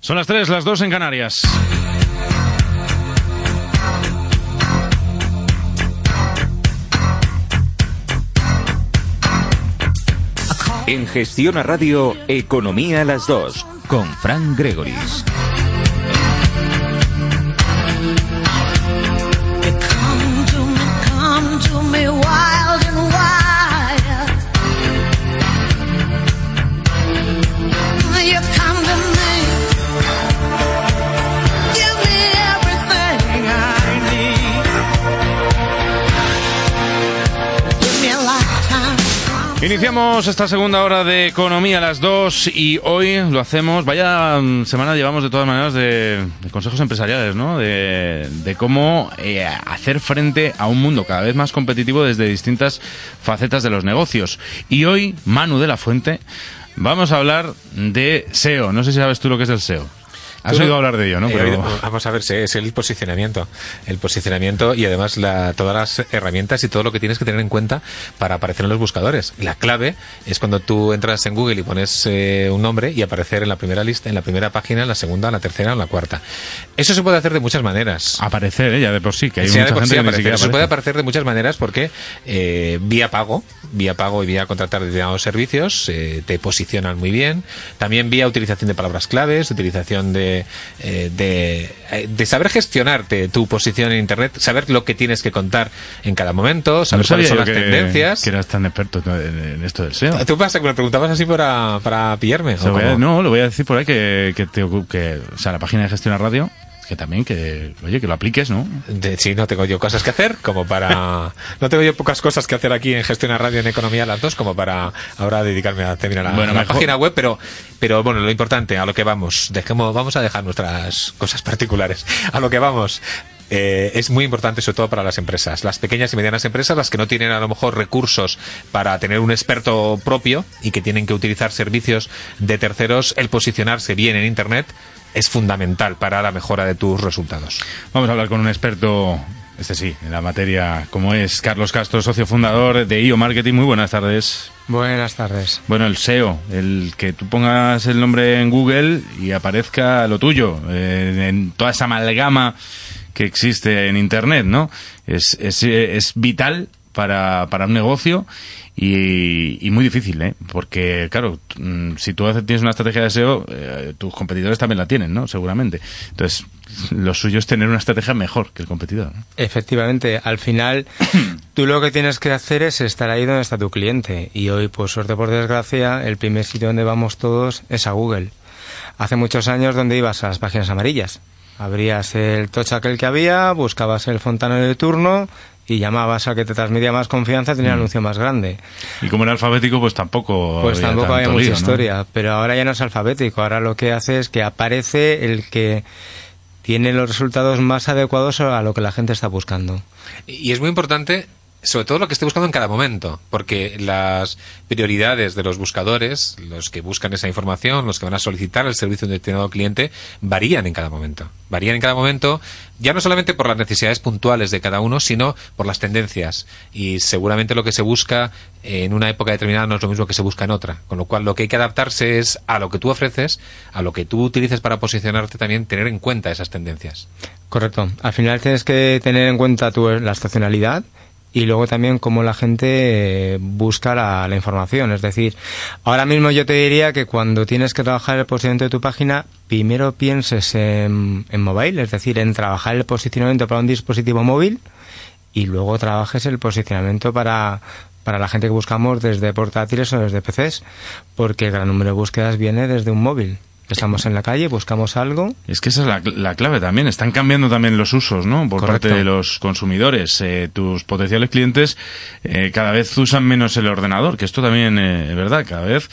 Son las 3, las 2 en Canarias. En Gestiona Radio, Economía a las 2, con Fran Gregoris. Iniciamos esta segunda hora de Economía a las 2 y hoy lo hacemos, vaya semana llevamos de todas maneras de consejos empresariales, ¿no? De cómo hacer frente a un mundo cada vez más competitivo desde distintas facetas de los negocios. Y hoy, Manu de la Fuente, vamos a hablar de SEO. No sé si sabes tú lo que es el SEO. Has oído hablar de ello, ¿no? Pero... Vamos a ver, es el posicionamiento. El posicionamiento y además todas las herramientas y todo lo que tienes que tener en cuenta para aparecer en los buscadores. La clave es cuando tú entras en Google y pones un nombre y aparecer en la primera lista, en la primera página, en la segunda, en la tercera, en la cuarta. Eso se puede hacer de muchas maneras. Aparecer, ya de por sí, que hay mucha gente que ni siquiera aparece. Se puede aparecer de muchas maneras porque vía pago y vía contratar determinados servicios te posicionan muy bien. También vía utilización de palabras claves, utilización de saber gestionarte tu posición en Internet, saber lo que tienes que contar en cada momento, saber cuáles son las tendencias. Que eras tan experto en esto del SEO. ¿Tú pasa que me preguntabas así para pillarme? No, lo voy a decir por ahí que o sea, la página de Gestiona Radio, que también, que lo apliques, ¿no? Sí, no tengo yo cosas que hacer no tengo yo pocas cosas que hacer aquí en Gestiona Radio en Economía a las 2 como para ahora dedicarme a terminar la página web, pero bueno, lo importante, a lo que vamos, vamos a dejar nuestras cosas particulares, a lo que vamos. Es muy importante, sobre todo para las empresas, las pequeñas y medianas empresas, las que no tienen a lo mejor recursos para tener un experto propio y que tienen que utilizar servicios de terceros. El posicionarse bien en Internet es fundamental para la mejora de tus resultados. Vamos a hablar con un experto, en la materia, como es Carlos Castro, socio fundador de IO Marketing. Muy buenas tardes. Buenas tardes. Bueno, el SEO, el que tú pongas el nombre en Google y aparezca lo tuyo, en toda esa amalgama que existe en Internet, ¿no? Es vital para un negocio y muy difícil, ¿eh? Porque, claro, si tú tienes una estrategia de SEO, tus competidores también la tienen, ¿no? Seguramente. Entonces, lo suyo es tener una estrategia mejor que el competidor, ¿no? Efectivamente. Al final, tú lo que tienes que hacer es estar ahí donde está tu cliente. Y hoy, por suerte o por desgracia, el primer sitio donde vamos todos es a Google. Hace muchos años, ¿dónde ibas? A las páginas amarillas. Abrías el touch aquel que había, buscabas el fontanero de turno y llamabas al que te transmitía más confianza, tenía el anuncio más grande. Y como era alfabético, pues tampoco había mucha historia, ¿no? Pero ahora ya no es alfabético, ahora lo que hace es que aparece el que tiene los resultados más adecuados a lo que la gente está buscando. Y es muy importante, sobre todo lo que esté buscando en cada momento, porque las prioridades de los buscadores, los que buscan esa información, los que van a solicitar el servicio de un determinado cliente, varían en cada momento. Varían en cada momento, ya no solamente por las necesidades puntuales de cada uno, sino por las tendencias. Y seguramente lo que se busca en una época determinada no es lo mismo que se busca en otra. Con lo cual, lo que hay que adaptarse es a lo que tú ofreces, a lo que tú utilices para posicionarte, también tener en cuenta esas tendencias. Correcto. Al final tienes que tener en cuenta la estacionalidad, y luego también cómo la gente busca la información. Es decir, ahora mismo yo te diría que cuando tienes que trabajar el posicionamiento de tu página, primero pienses en móvil, es decir, en trabajar el posicionamiento para un dispositivo móvil y luego trabajes el posicionamiento para la gente que buscamos desde portátiles o desde PCs, porque el gran número de búsquedas viene desde un móvil. Estamos en la calle, buscamos algo. Es que esa es la clave también. Están cambiando también los usos, ¿no? Por Correcto. parte de los consumidores. Tus potenciales clientes cada vez usan menos el ordenador, que esto también es verdad. Cada vez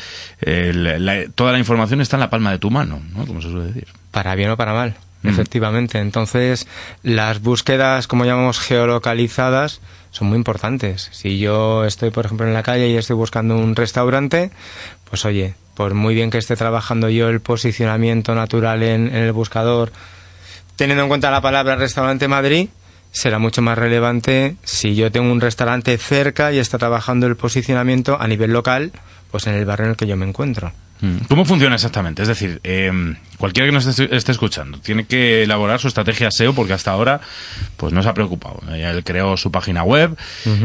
toda la información está en la palma de tu mano, ¿no? Como se suele decir. Para bien o para mal, efectivamente. Entonces, las búsquedas, como llamamos, geolocalizadas, son muy importantes. Si yo estoy, por ejemplo, en la calle y estoy buscando un restaurante, pues oye, por muy bien que esté trabajando yo el posicionamiento natural en el buscador, teniendo en cuenta la palabra restaurante Madrid, será mucho más relevante si yo tengo un restaurante cerca y está trabajando el posicionamiento a nivel local, pues en el barrio en el que yo me encuentro. ¿Cómo funciona exactamente? Es decir, cualquiera que nos esté escuchando tiene que elaborar su estrategia SEO porque hasta ahora pues no se ha preocupado. Él creó su página web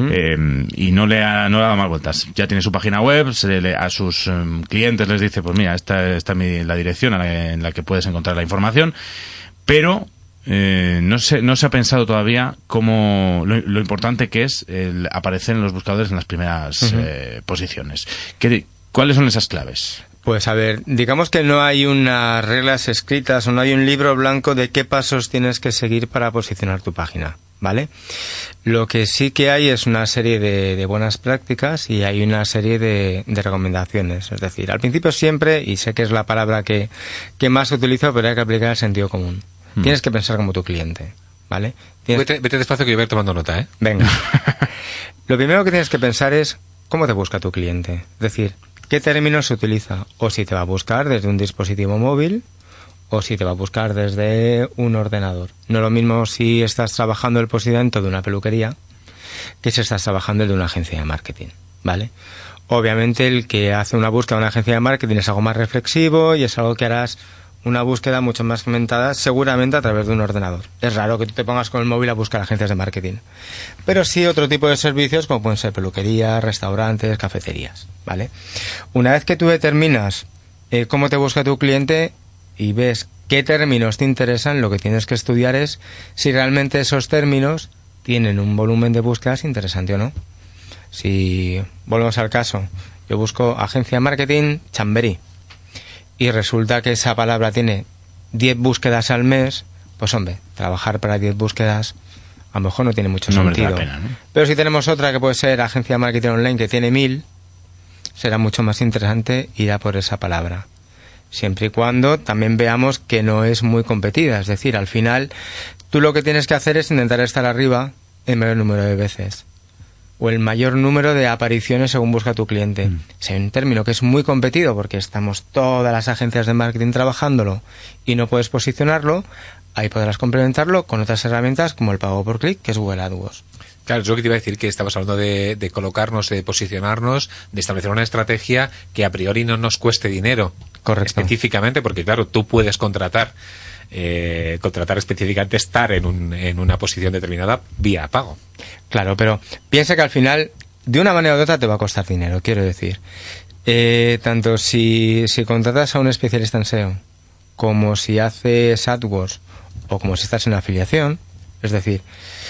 y no le ha dado más vueltas. Ya tiene su página web, a sus clientes les dice, pues mira, esta es la dirección en la que puedes encontrar la información, pero no se ha pensado todavía cómo lo importante que es aparecer en los buscadores en las primeras posiciones. ¿Cuáles son esas claves? Pues a ver, digamos que no hay unas reglas escritas o no hay un libro blanco de qué pasos tienes que seguir para posicionar tu página, ¿vale? Lo que sí que hay es una serie de buenas prácticas y hay una serie de recomendaciones. Es decir, al principio siempre, y sé que es la palabra que más utilizo, pero hay que aplicar el sentido común. Tienes que pensar como tu cliente, ¿vale? Vete despacio que yo voy a ir tomando nota, ¿eh? Venga. Lo primero que tienes que pensar es cómo te busca tu cliente. Es decir, ¿qué términos se utiliza? O si te va a buscar desde un dispositivo móvil o si te va a buscar desde un ordenador. No es lo mismo si estás trabajando el posicionamiento de una peluquería que si estás trabajando el de una agencia de marketing, ¿vale? Obviamente el que hace una búsqueda de una agencia de marketing es algo más reflexivo y es algo que harás una búsqueda mucho más segmentada seguramente a través de un ordenador. Es raro que tú te pongas con el móvil a buscar agencias de marketing. Pero sí otro tipo de servicios como pueden ser peluquerías, restaurantes, cafeterías, ¿vale? Una vez que tú determinas cómo te busca tu cliente y ves qué términos te interesan, lo que tienes que estudiar es si realmente esos términos tienen un volumen de búsquedas interesante o no. Si volvemos al caso, yo busco agencia de marketing Chamberí y resulta que esa palabra tiene 10 búsquedas al mes, pues hombre, trabajar para 10 búsquedas a lo mejor no tiene mucho sentido. Pena, ¿no? Pero si tenemos otra que puede ser agencia de marketing online que tiene 1000, será mucho más interesante ir a por esa palabra. Siempre y cuando también veamos que no es muy competida. Es decir, al final tú lo que tienes que hacer es intentar estar arriba el mayor número de veces o el mayor número de apariciones según busca tu cliente. Si hay un término que es muy competido porque estamos todas las agencias de marketing trabajándolo y no puedes posicionarlo, ahí podrás complementarlo con otras herramientas como el pago por clic, que es Google AdWords. Claro, es lo que te iba a decir, que estamos hablando de colocarnos, de posicionarnos, de establecer una estrategia que a priori no nos cueste dinero. Correcto. Específicamente, porque claro, tú puedes contratar específicamente estar en una posición determinada vía pago. Claro, pero piensa que al final, de una manera u otra, te va a costar dinero, quiero decir. Tanto si contratas a un especialista en SEO, como si haces AdWords, o como si estás en afiliación, es decir,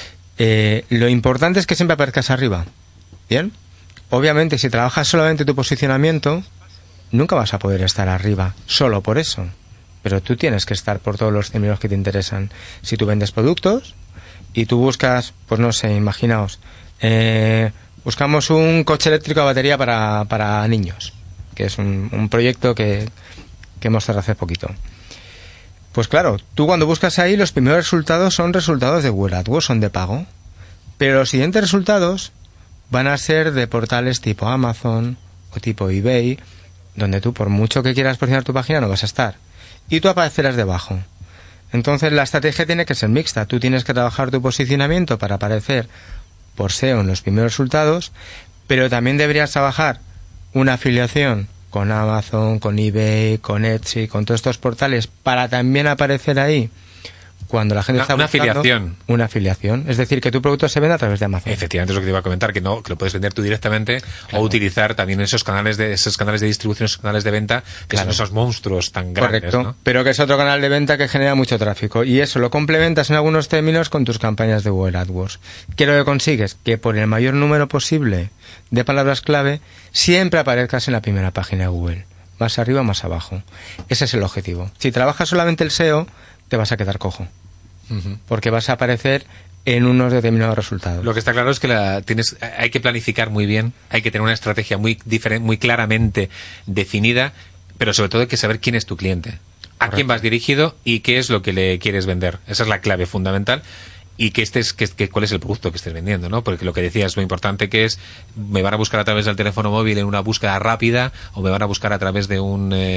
lo importante es que siempre aparezcas arriba. ¿Bien? Obviamente, si trabajas solamente tu posicionamiento, nunca vas a poder estar arriba, solo por eso. Pero tú tienes que estar por todos los términos que te interesan. Si tú vendes productos y tú buscas, pues no sé, imaginaos, buscamos un coche eléctrico a batería para niños, que es un proyecto que hemos cerrado hace poquito. Pues claro, tú cuando buscas ahí, los primeros resultados son resultados de Google AdWords, son de pago. Pero los siguientes resultados van a ser de portales tipo Amazon o tipo eBay, donde tú, por mucho que quieras posicionar tu página, no vas a estar. Y tú aparecerás debajo. Entonces la estrategia tiene que ser mixta. Tú tienes que trabajar tu posicionamiento para aparecer por SEO en los primeros resultados, pero también deberías trabajar una afiliación con Amazon, con eBay, con Etsy, con todos estos portales para también aparecer ahí cuando la gente está buscando una afiliación. Es decir, que tu producto se venda a través de Amazon. Efectivamente, es lo que te iba a comentar, que lo puedes vender tú directamente, claro, o utilizar también esos canales de distribución, esos canales de venta, que son esos monstruos tan grandes. Correcto, ¿no? Pero que es otro canal de venta que genera mucho tráfico. Y eso lo complementas en algunos términos con tus campañas de Google AdWords. ¿Qué es lo que consigues? Que por el mayor número posible de palabras clave siempre aparezcas en la primera página de Google. Más arriba o más abajo. Ese es el objetivo. Si trabajas solamente el SEO, te vas a quedar cojo. Porque vas a aparecer en unos determinados resultados. Lo que está claro es que hay que planificar muy bien, hay que tener una estrategia muy claramente definida, pero sobre todo hay que saber quién es tu cliente, a quién vas dirigido y qué es lo que le quieres vender. Esa es la clave fundamental. y cuál es el producto que estés vendiendo, ¿no? Porque lo que decías, lo importante que es, me van a buscar a través del teléfono móvil en una búsqueda rápida, o me van a buscar a través de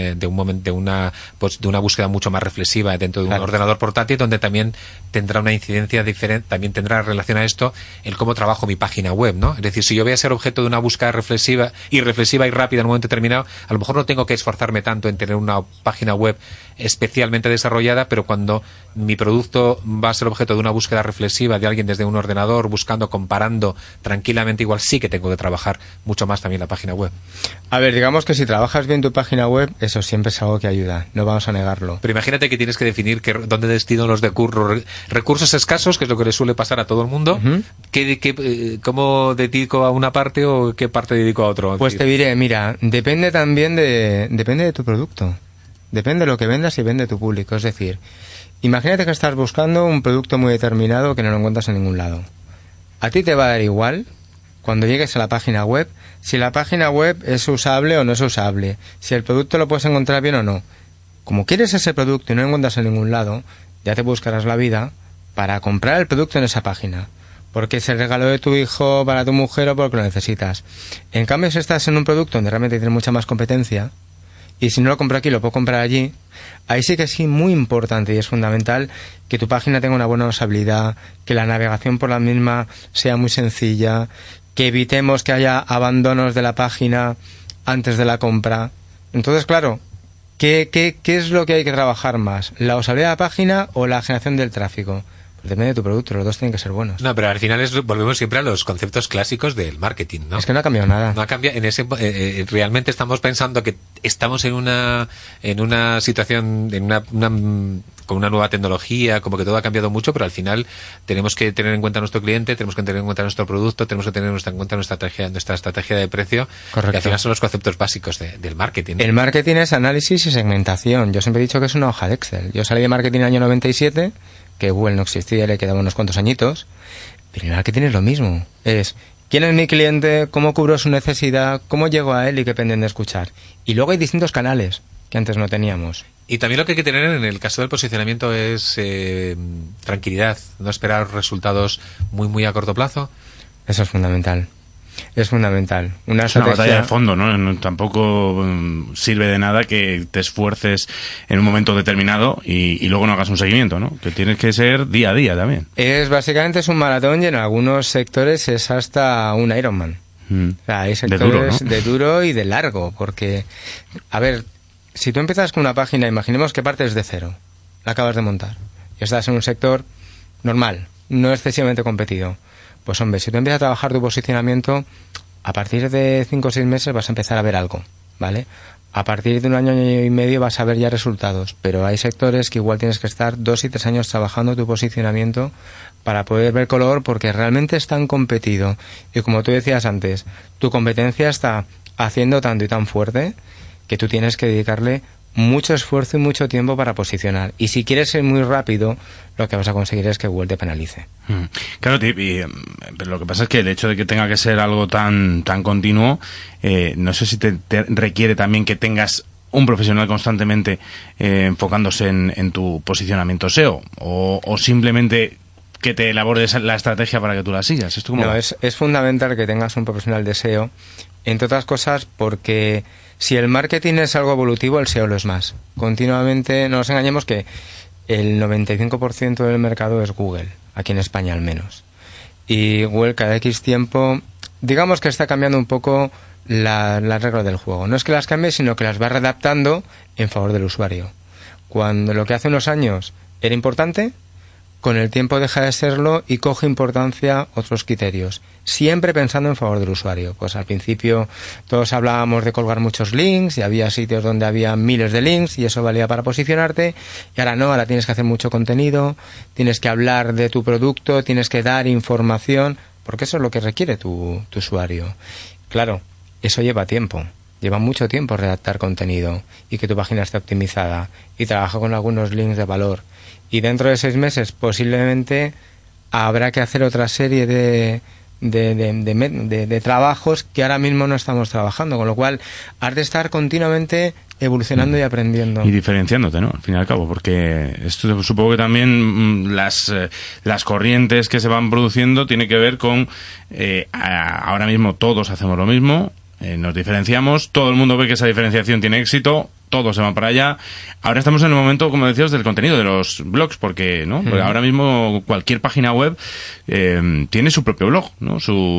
una búsqueda mucho más reflexiva dentro de un ordenador portátil, donde también tendrá una incidencia diferente, también tendrá relación a esto el cómo trabajo mi página web, ¿no? Es decir, si yo voy a ser objeto de una búsqueda reflexiva y rápida en un momento determinado, a lo mejor no tengo que esforzarme tanto en tener una página web especialmente desarrollada, pero cuando mi producto va a ser objeto de una búsqueda reflexiva de alguien desde un ordenador, buscando, comparando tranquilamente, igual sí que tengo que trabajar mucho más también la página web. A ver, digamos que si trabajas bien tu página web, eso siempre es algo que ayuda, no vamos a negarlo. Pero imagínate que tienes que definir dónde destino los recursos escasos, que es lo que le suele pasar a todo el mundo. ¿Cómo dedico a una parte o qué parte dedico a otro? Pues te diré, mira, depende también depende de tu producto. Depende de lo que vendas y vende tu público. Es decir, imagínate que estás buscando un producto muy determinado que no lo encuentras en ningún lado. A ti te va a dar igual, cuando llegues a la página web, si la página web es usable o no es usable, si el producto lo puedes encontrar bien o no. Como quieres ese producto y no lo encuentras en ningún lado, ya te buscarás la vida para comprar el producto en esa página. Porque es el regalo de tu hijo, para tu mujer o porque lo necesitas. En cambio, si estás en un producto donde realmente tienes mucha más competencia, y si no lo compro aquí, lo puedo comprar allí, ahí sí que sí, muy importante y es fundamental que tu página tenga una buena usabilidad, que la navegación por la misma sea muy sencilla, que evitemos que haya abandonos de la página antes de la compra. Entonces, claro, ¿qué es lo que hay que trabajar más? ¿La usabilidad de la página o la generación del tráfico? Depende de tu producto, los dos tienen que ser buenos. No, pero al final volvemos siempre a los conceptos clásicos del marketing, ¿no? Es que no ha cambiado nada. No ha cambiado. Realmente estamos pensando que estamos en una situación, con una nueva tecnología, como que todo ha cambiado mucho, pero al final tenemos que tener en cuenta a nuestro cliente, tenemos que tener en cuenta nuestro producto, tenemos que tener en cuenta nuestra estrategia de precio. Correcto. Y al final son los conceptos básicos del marketing, ¿no? El marketing es análisis y segmentación. Yo siempre he dicho que es una hoja de Excel. Yo salí de marketing en el año 97, que Google no existía, le quedaban unos cuantos añitos, pero el marketing es lo mismo. Es quién es mi cliente, cómo cubro su necesidad, cómo llego a él y qué pendiente de escuchar. Y luego hay distintos canales que antes no teníamos. Y también lo que hay que tener en el caso del posicionamiento es tranquilidad, no esperar resultados muy a corto plazo. Eso es fundamental. Es fundamental. Una batalla de fondo, ¿no? Tampoco sirve de nada que te esfuerces en un momento determinado y luego no hagas un seguimiento, ¿no? Que tienes que ser día a día también. Básicamente es un maratón y en algunos sectores es hasta un Ironman. O sea, hay sectores de duro, ¿no? De duro y de largo, porque, a ver, si tú empiezas con una página, imaginemos que partes de cero, la acabas de montar, y estás en un sector normal, no excesivamente competido. Pues hombre, si tú empiezas a trabajar tu posicionamiento, a partir de 5 o 6 meses vas a empezar a ver algo, ¿vale? A partir de un año y medio vas a ver ya resultados, pero hay sectores que igual tienes que estar 2 y 3 años trabajando tu posicionamiento para poder ver color, porque realmente es tan competido. Y como tú decías antes, tu competencia está haciendo tanto y tan fuerte que tú tienes que dedicarle mucho esfuerzo y mucho tiempo para posicionar. Y si quieres ser muy rápido, lo que vas a conseguir es que Google te penalice. Claro, pero lo que pasa es que el hecho de que tenga que ser algo tan continuo, no sé si te requiere también que tengas un profesional constantemente enfocándose en tu posicionamiento SEO, o simplemente que te elabores la estrategia para que tú la sigas. ¿Esto cómo va? Es fundamental que tengas un profesional de SEO, entre otras cosas porque si el marketing es algo evolutivo, el SEO lo es más. Continuamente, no nos engañemos que el 95% del mercado es Google, aquí en España al menos. Y Google cada X tiempo, digamos que está cambiando un poco las reglas del juego. No es que las cambie, sino que las va readaptando en favor del usuario. Cuando lo que hace unos años era importante, con el tiempo deja de serlo y coge importancia otros criterios, siempre pensando en favor del usuario. Pues al principio todos hablábamos de colgar muchos links y había sitios donde había miles de links y eso valía para posicionarte, y ahora no, ahora tienes que hacer mucho contenido, tienes que hablar de tu producto, tienes que dar información, porque eso es lo que requiere tu usuario. Claro, eso lleva tiempo. Lleva mucho tiempo redactar contenido y que tu página esté optimizada y trabaja con algunos links de valor. Y dentro de 6 meses posiblemente habrá que hacer otra serie de de trabajos que ahora mismo no estamos trabajando, con lo cual has de estar continuamente evolucionando y aprendiendo. Y diferenciándote, ¿no? Al fin y al cabo, porque esto supongo que también las corrientes que se van produciendo tiene que ver con ahora mismo todos hacemos lo mismo, nos diferenciamos, todo el mundo ve que esa diferenciación tiene éxito, todos se van para allá. Ahora estamos en el momento, como decías, del contenido de los blogs, porque ¿no? Porque ahora mismo cualquier página web tiene su propio blog, ¿no?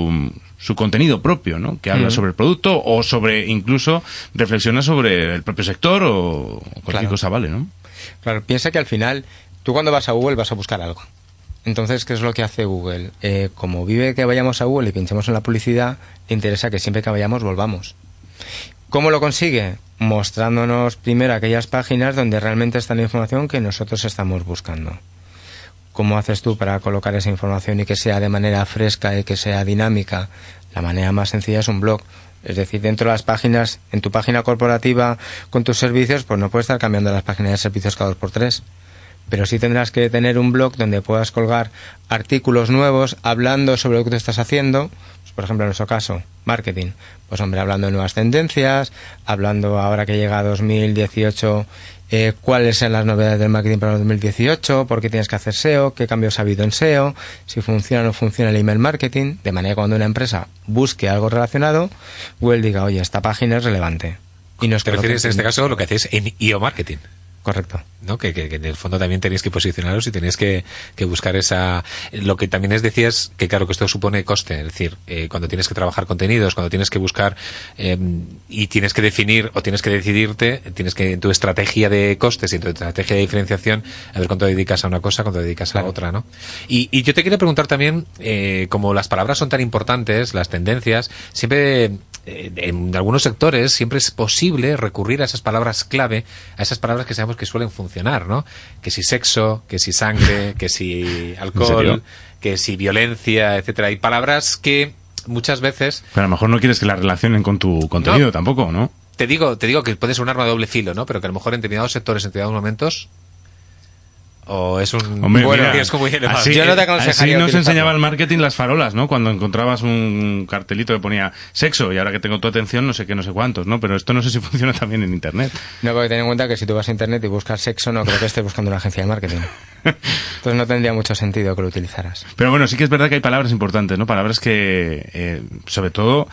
Su contenido propio, ¿no? Que habla sobre el producto o sobre, incluso reflexiona sobre el propio sector o cualquier cosa, vale, ¿no? Claro, piensa que al final, tú cuando vas a Google vas a buscar algo. Entonces, ¿qué es lo que hace Google? Como vive que vayamos a Google y pinchemos en la publicidad, le interesa que siempre que vayamos volvamos. ¿Cómo lo consigue? Mostrándonos primero aquellas páginas donde realmente está la información que nosotros estamos buscando. ¿Cómo haces tú para colocar esa información y que sea de manera fresca y que sea dinámica? La manera más sencilla es un blog. Es decir, dentro de las páginas, en tu página corporativa con tus servicios, pues no puedes estar cambiando las páginas de servicios cada 2x3. Pero sí tendrás que tener un blog donde puedas colgar artículos nuevos hablando sobre lo que tú estás haciendo. Pues, por ejemplo, en nuestro caso, marketing. Pues hombre, hablando de nuevas tendencias, hablando ahora que llega 2018, cuáles son las novedades del marketing para 2018, por qué tienes que hacer SEO, qué cambios ha habido en SEO, si funciona o no funciona el email marketing, de manera que cuando una empresa busque algo relacionado, Google diga, oye, esta página es relevante. Y nos ¿Te refieres en este caso lo que hacéis en IO Marketing? Correcto. ¿No? Que en el fondo también tenéis que posicionaros y tenéis que buscar esa... Lo que también decías, que claro, que esto supone coste. Es decir, cuando tienes que trabajar contenidos, cuando tienes que buscar y tienes que definir o tienes que decidirte, tienes que en tu estrategia de costes y en tu estrategia de diferenciación, a ver cuánto dedicas a una cosa, cuánto dedicas a la otra, ¿no? Y yo te quería preguntar también, como las palabras son tan importantes, las tendencias, siempre... en algunos sectores siempre es posible recurrir a esas palabras clave, a esas palabras que sabemos que suelen funcionar, ¿no? Que si sexo, que si sangre, que si alcohol, que si violencia, etcétera. Hay palabras que muchas veces... Pero a lo mejor no quieres que las relacionen con tu contenido tampoco, ¿no? Te digo que puede ser un arma de doble filo, ¿no? Pero que a lo mejor en determinados sectores, en determinados momentos... O es un riesgo muy elevado. Así, yo no te aconsejaría. Así nos enseñaba el marketing las farolas, ¿no? Cuando encontrabas un cartelito que ponía sexo y ahora que tengo tu atención no sé qué, no sé cuántos, ¿no? Pero esto no sé si funciona también en internet. No, porque ten en cuenta que si tú vas a internet y buscas sexo, no creo que estés buscando una agencia de marketing. Entonces no tendría mucho sentido que lo utilizaras. Pero bueno, sí que es verdad que hay palabras importantes, ¿no? Palabras que, sobre todo,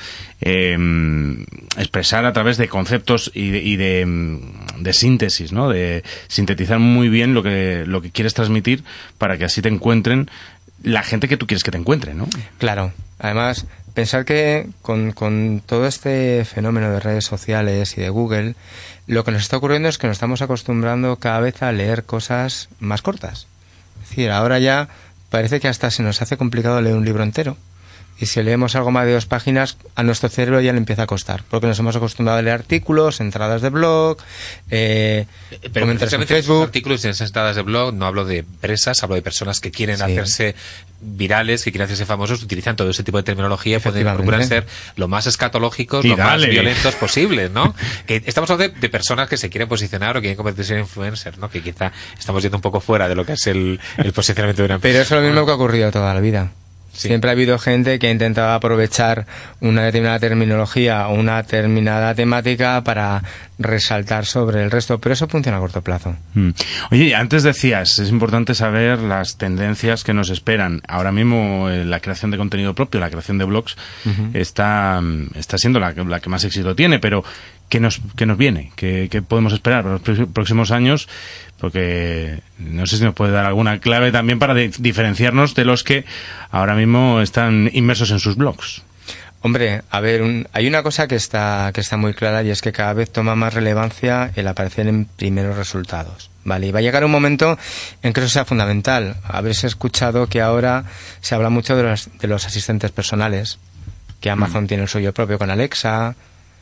expresar a través de conceptos y de síntesis, ¿no? De sintetizar muy bien lo que quieres transmitir para que así te encuentren la gente que tú quieres que te encuentre, ¿no? Claro. Además, pensar que con todo este fenómeno de redes sociales y de Google, lo que nos está ocurriendo es que nos estamos acostumbrando cada vez a leer cosas más cortas. Es decir, ahora ya parece que hasta se nos hace complicado leer un libro entero. Y si leemos algo más de 2 páginas, a nuestro cerebro ya le empieza a costar. Porque nos hemos acostumbrado a leer artículos, entradas de blog, comentarios en Facebook. Artículos y entradas de blog, no hablo de empresas, hablo de personas que quieren hacerse virales, que quieren hacerse famosos, utilizan todo ese tipo de terminología, procuran ser lo más escatológicos, lo más violentos posibles, ¿no? Que estamos hablando de personas que se quieren posicionar o quieren convertirse en influencers, ¿no? Que quizá estamos yendo un poco fuera de lo que es el posicionamiento de una empresa. Pero eso es lo mismo que ha ocurrido toda la vida. Sí. Siempre ha habido gente que ha intentado aprovechar una determinada terminología o una determinada temática para resaltar sobre el resto, pero eso funciona a corto plazo. Oye, antes decías, es importante saber las tendencias que nos esperan. Ahora mismo la creación de contenido propio, la creación de blogs, está siendo la que más éxito tiene, pero ¿qué nos viene? ¿Qué podemos esperar para los próximos años? Porque no sé si nos puede dar alguna clave también para diferenciarnos de los que ahora mismo están inmersos en sus blogs. Hombre, a ver, hay una cosa que está muy clara y es que cada vez toma más relevancia el aparecer en primeros resultados, ¿vale? Y va a llegar un momento en que eso sea fundamental. Habréis escuchado que ahora se habla mucho de los asistentes personales, que Amazon tiene el suyo propio con Alexa,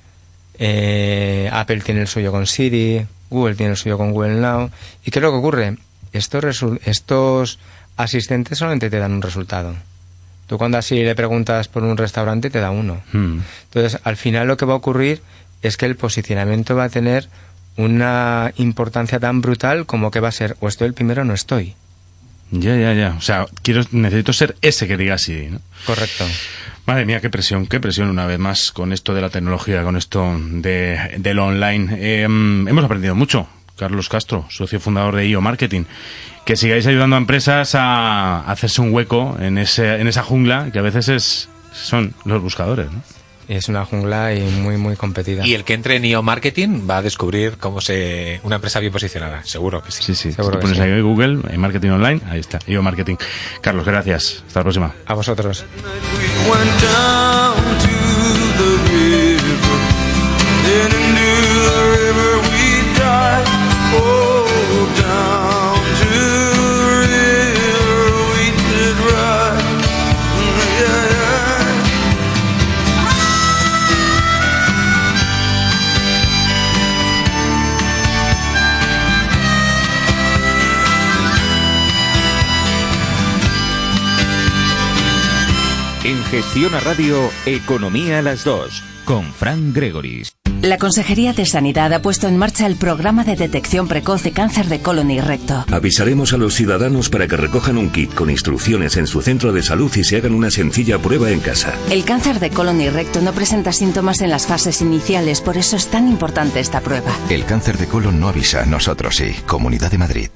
Apple tiene el suyo con Siri, Google tiene el suyo con Google Now. ¿Y qué es lo que ocurre? Estos asistentes solamente te dan un resultado. Tú cuando así le preguntas por un restaurante te da uno. Entonces, al final lo que va a ocurrir es que el posicionamiento va a tener una importancia tan brutal como que va a ser o estoy el primero o no estoy. Ya. O sea, necesito ser ese que diga sí, ¿no? Correcto. Madre mía, qué presión una vez más con esto de la tecnología, con esto de lo online. Hemos aprendido mucho. Carlos Castro, socio fundador de IO Marketing. Que sigáis ayudando a empresas a hacerse un hueco en esa jungla que a veces son los buscadores, ¿no? Es una jungla y muy competida. Y el que entre en IO Marketing va a descubrir una empresa bien posicionada. Seguro que sí. Sí. Seguro si pones ahí Google, en Marketing Online, ahí está, IO Marketing. Carlos, gracias. Hasta la próxima. A vosotros. En Gestión a Radio, Economía a las 2, con Fran Gregoris. La Consejería de Sanidad ha puesto en marcha el programa de detección precoz de cáncer de colon y recto. Avisaremos a los ciudadanos para que recojan un kit con instrucciones en su centro de salud y se hagan una sencilla prueba en casa. El cáncer de colon y recto no presenta síntomas en las fases iniciales, por eso es tan importante esta prueba. El cáncer de colon no avisa, nosotros sí. Comunidad de Madrid.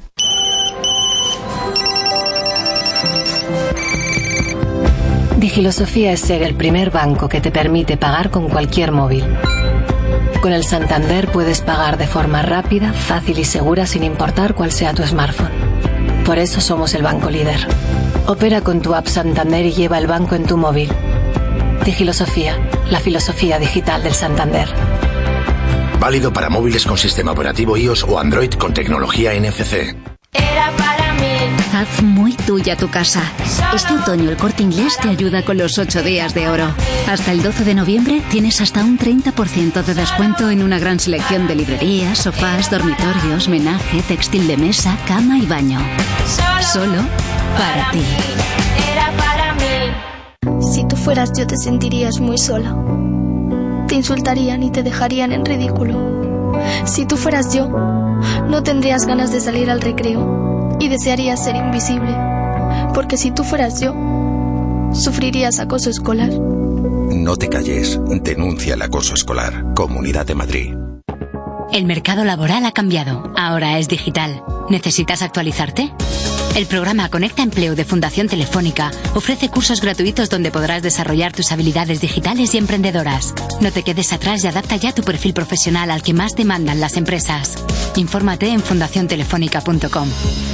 Digilosofía es ser el primer banco que te permite pagar con cualquier móvil. Con el Santander puedes pagar de forma rápida, fácil y segura sin importar cuál sea tu smartphone. Por eso somos el banco líder. Opera con tu app Santander y lleva el banco en tu móvil. Digilosofía, la filosofía digital del Santander. Válido para móviles con sistema operativo iOS o Android con tecnología NFC. Era para mí. Haz muy tuya tu casa. Este otoño el Corte Inglés te ayuda con los 8 días de oro. Hasta el 12 de noviembre tienes hasta un 30% de descuento en una gran selección de librerías, sofás, dormitorios, menaje, textil de mesa, cama y baño. Solo para ti. Era para mí. Si tú fueras yo te sentirías muy sola. Te insultarían y te dejarían en ridículo. Si tú fueras yo, no tendrías ganas de salir al recreo y desearías ser invisible. Porque si tú fueras yo, sufrirías acoso escolar. No te calles. Denuncia el acoso escolar. Comunidad de Madrid. El mercado laboral ha cambiado. Ahora es digital. ¿Necesitas actualizarte? El programa Conecta Empleo de Fundación Telefónica ofrece cursos gratuitos donde podrás desarrollar tus habilidades digitales y emprendedoras. No te quedes atrás y adapta ya tu perfil profesional al que más demandan las empresas. Infórmate en fundaciontelefónica.com.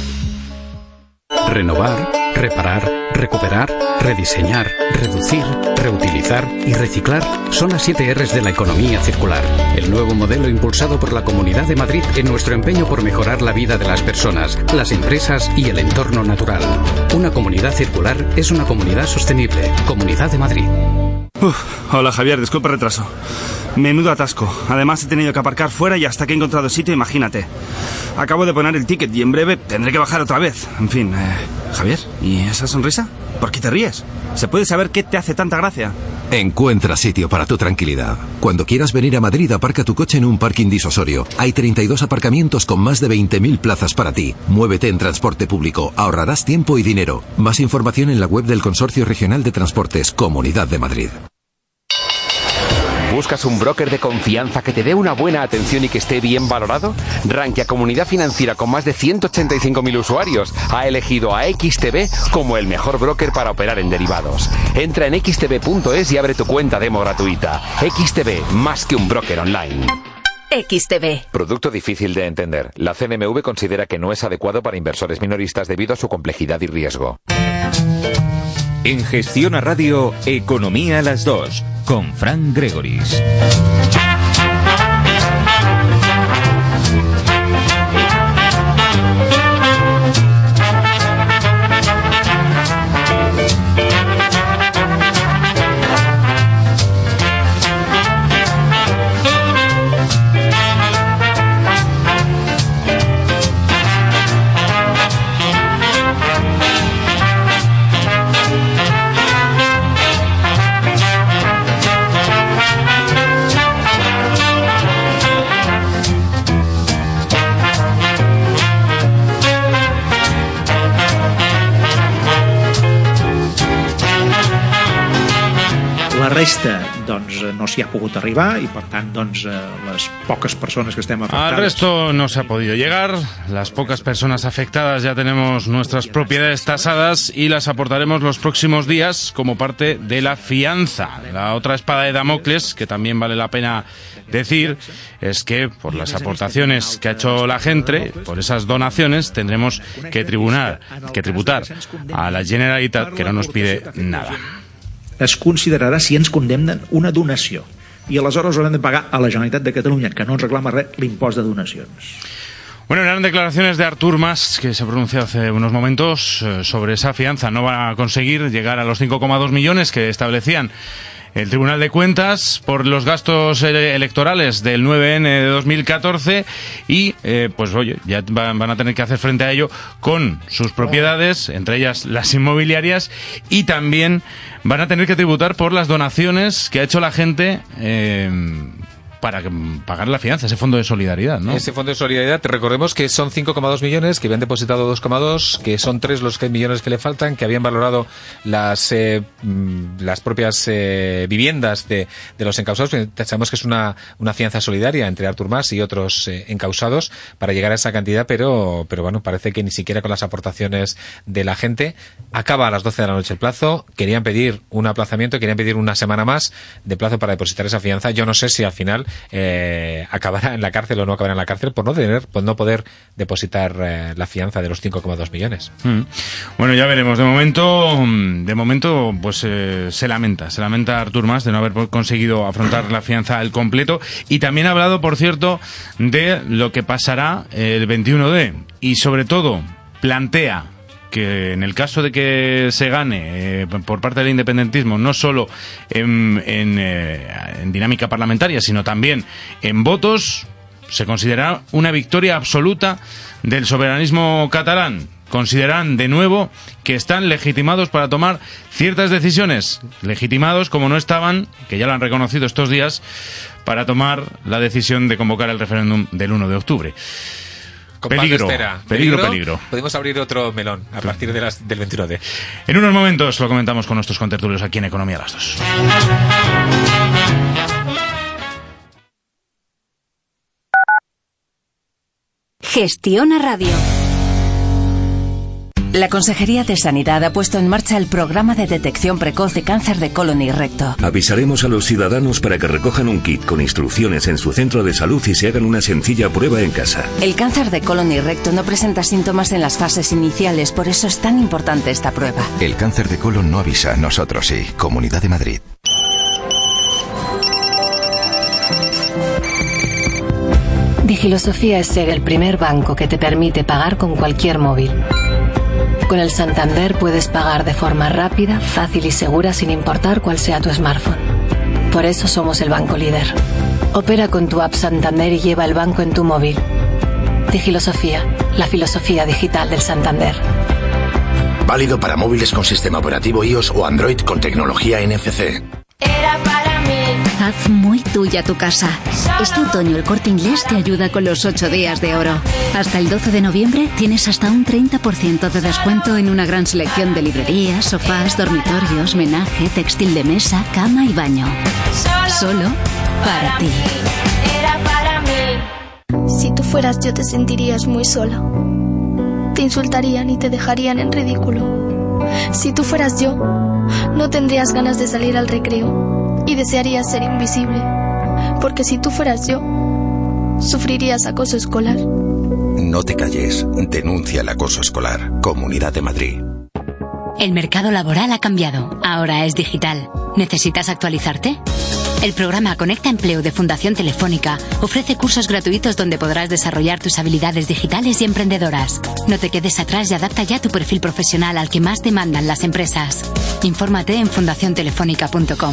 Renovar, reparar, recuperar, rediseñar, reducir, reutilizar y reciclar son las 7 R's de la economía circular. El nuevo modelo impulsado por la Comunidad de Madrid en nuestro empeño por mejorar la vida de las personas, las empresas y el entorno natural. Una comunidad circular es una comunidad sostenible. Comunidad de Madrid. Hola Javier, disculpa el retraso. Menudo atasco. Además he tenido que aparcar fuera y hasta que he encontrado sitio, imagínate. Acabo de poner el ticket y en breve tendré que bajar otra vez. En fin, Javier, ¿y esa sonrisa? ¿Por qué te ríes? ¿Se puede saber qué te hace tanta gracia? Encuentra sitio para tu tranquilidad. Cuando quieras venir a Madrid, aparca tu coche en un parking disuasorio. Hay 32 aparcamientos con más de 20.000 plazas para ti. Muévete en transporte público. Ahorrarás tiempo y dinero. Más información en la web del Consorcio Regional de Transportes, Comunidad de Madrid. ¿Buscas un broker de confianza que te dé una buena atención y que esté bien valorado? Rankia Comunidad Financiera, con más de 185.000 usuarios, ha elegido a XTB como el mejor broker para operar en derivados. Entra en xtb.es y abre tu cuenta demo gratuita. XTB, más que un broker online. XTB. Producto difícil de entender. La CNMV considera que no es adecuado para inversores minoristas debido a su complejidad y riesgo. En Gestión a Radio, Economía a las 2, con Fran Gregoris. la resta doncs, no s'hi ha pogut arribar i per tant doncs, les poques persones que estem afectades... Al resto no se ha podido llegar. Las pocas personas afectadas ya tenemos nuestras propiedades tasadas y las aportaremos los próximos días como parte de la fianza. La otra espada de Damocles, que también vale la pena decir, es que por las aportaciones que ha hecho la gente, por esas donaciones, tendremos que tributar a la Generalitat, que no nos pide nada. Es considerarà si ens condemnen una donació i aleshores haurem de pagar a la Generalitat de Catalunya, que no ens reclama res, l'impost de donacions. Bueno, eran declaraciones de Artur Mas, que se pronunció hace unos momentos sobre esa fianza. No va a conseguir llegar a los 5,2 millones que establecían el Tribunal de Cuentas por los gastos electorales del 9N de 2014 y, pues oye, ya van a tener que hacer frente a ello con sus propiedades, entre ellas las inmobiliarias, y también van a tener que tributar por las donaciones que ha hecho la gente para pagar la fianza, ese fondo de solidaridad, ¿no? Ese fondo de solidaridad, recordemos que son 5,2 millones, que habían depositado 2,2, que son 3 los millones que le faltan, que habían valorado las propias viviendas de los encausados. Sabemos que es una fianza solidaria entre Artur Mas y otros encausados para llegar a esa cantidad, pero bueno, parece que ni siquiera con las aportaciones de la gente. Acaba a las 12 de la noche el plazo, querían pedir un aplazamiento, querían pedir una semana más de plazo para depositar esa fianza. Yo no sé si al final acabará en la cárcel o no acabará en la cárcel por no poder depositar la fianza de los 5,2 millones. Bueno, ya veremos. De momento pues se lamenta Artur Mas de no haber conseguido afrontar la fianza al completo, y también ha hablado, por cierto, de lo que pasará el 21D y sobre todo plantea que en el caso de que se gane por parte del independentismo, no solo en dinámica parlamentaria, sino también en votos, se considerará una victoria absoluta del soberanismo catalán. Consideran de nuevo que están legitimados para tomar ciertas decisiones, legitimados como no estaban, que ya lo han reconocido estos días, para tomar la decisión de convocar el referéndum del 1 de octubre. Peligro. Podemos abrir otro melón a partir del 21D. En unos momentos lo comentamos con nuestros contertulios aquí en Economía a las 2. Gestiona Radio. La Consejería de Sanidad ha puesto en marcha el programa de detección precoz de cáncer de colon y recto. Avisaremos a los ciudadanos para que recojan un kit con instrucciones en su centro de salud y se hagan una sencilla prueba en casa. El cáncer de colon y recto no presenta síntomas en las fases iniciales, por eso es tan importante esta prueba. El cáncer de colon no avisa, nosotros sí. Comunidad de Madrid. Digilosofía es ser el primer banco que te permite pagar con cualquier móvil. Con el Santander puedes pagar de forma rápida, fácil y segura sin importar cuál sea tu smartphone. Por eso somos el banco líder. Opera con tu app Santander y lleva el banco en tu móvil. Digilosofía, la filosofía digital del Santander. Válido para móviles con sistema operativo iOS o Android con tecnología NFC. Era para mí. Haz muy tuya tu casa. Este otoño el Corte Inglés te ayuda con los 8 días de oro. Hasta el 12 de noviembre tienes hasta un 30% de descuento en una gran selección de librerías, sofás, dormitorios, menaje, textil de mesa, cama y baño. Solo para ti. Era para mí. Si tú fueras yo te sentirías muy sola. Te insultarían y te dejarían en ridículo. Si tú fueras yo, no tendrías ganas de salir al recreo y desearías ser invisible. Porque si tú fueras yo, sufrirías acoso escolar. No te calles. Denuncia el acoso escolar. Comunidad de Madrid. El mercado laboral ha cambiado. Ahora es digital. ¿Necesitas actualizarte? El programa Conecta Empleo de Fundación Telefónica ofrece cursos gratuitos donde podrás desarrollar tus habilidades digitales y emprendedoras. No te quedes atrás y adapta ya tu perfil profesional al que más demandan las empresas. Infórmate en fundaciontelefónica.com.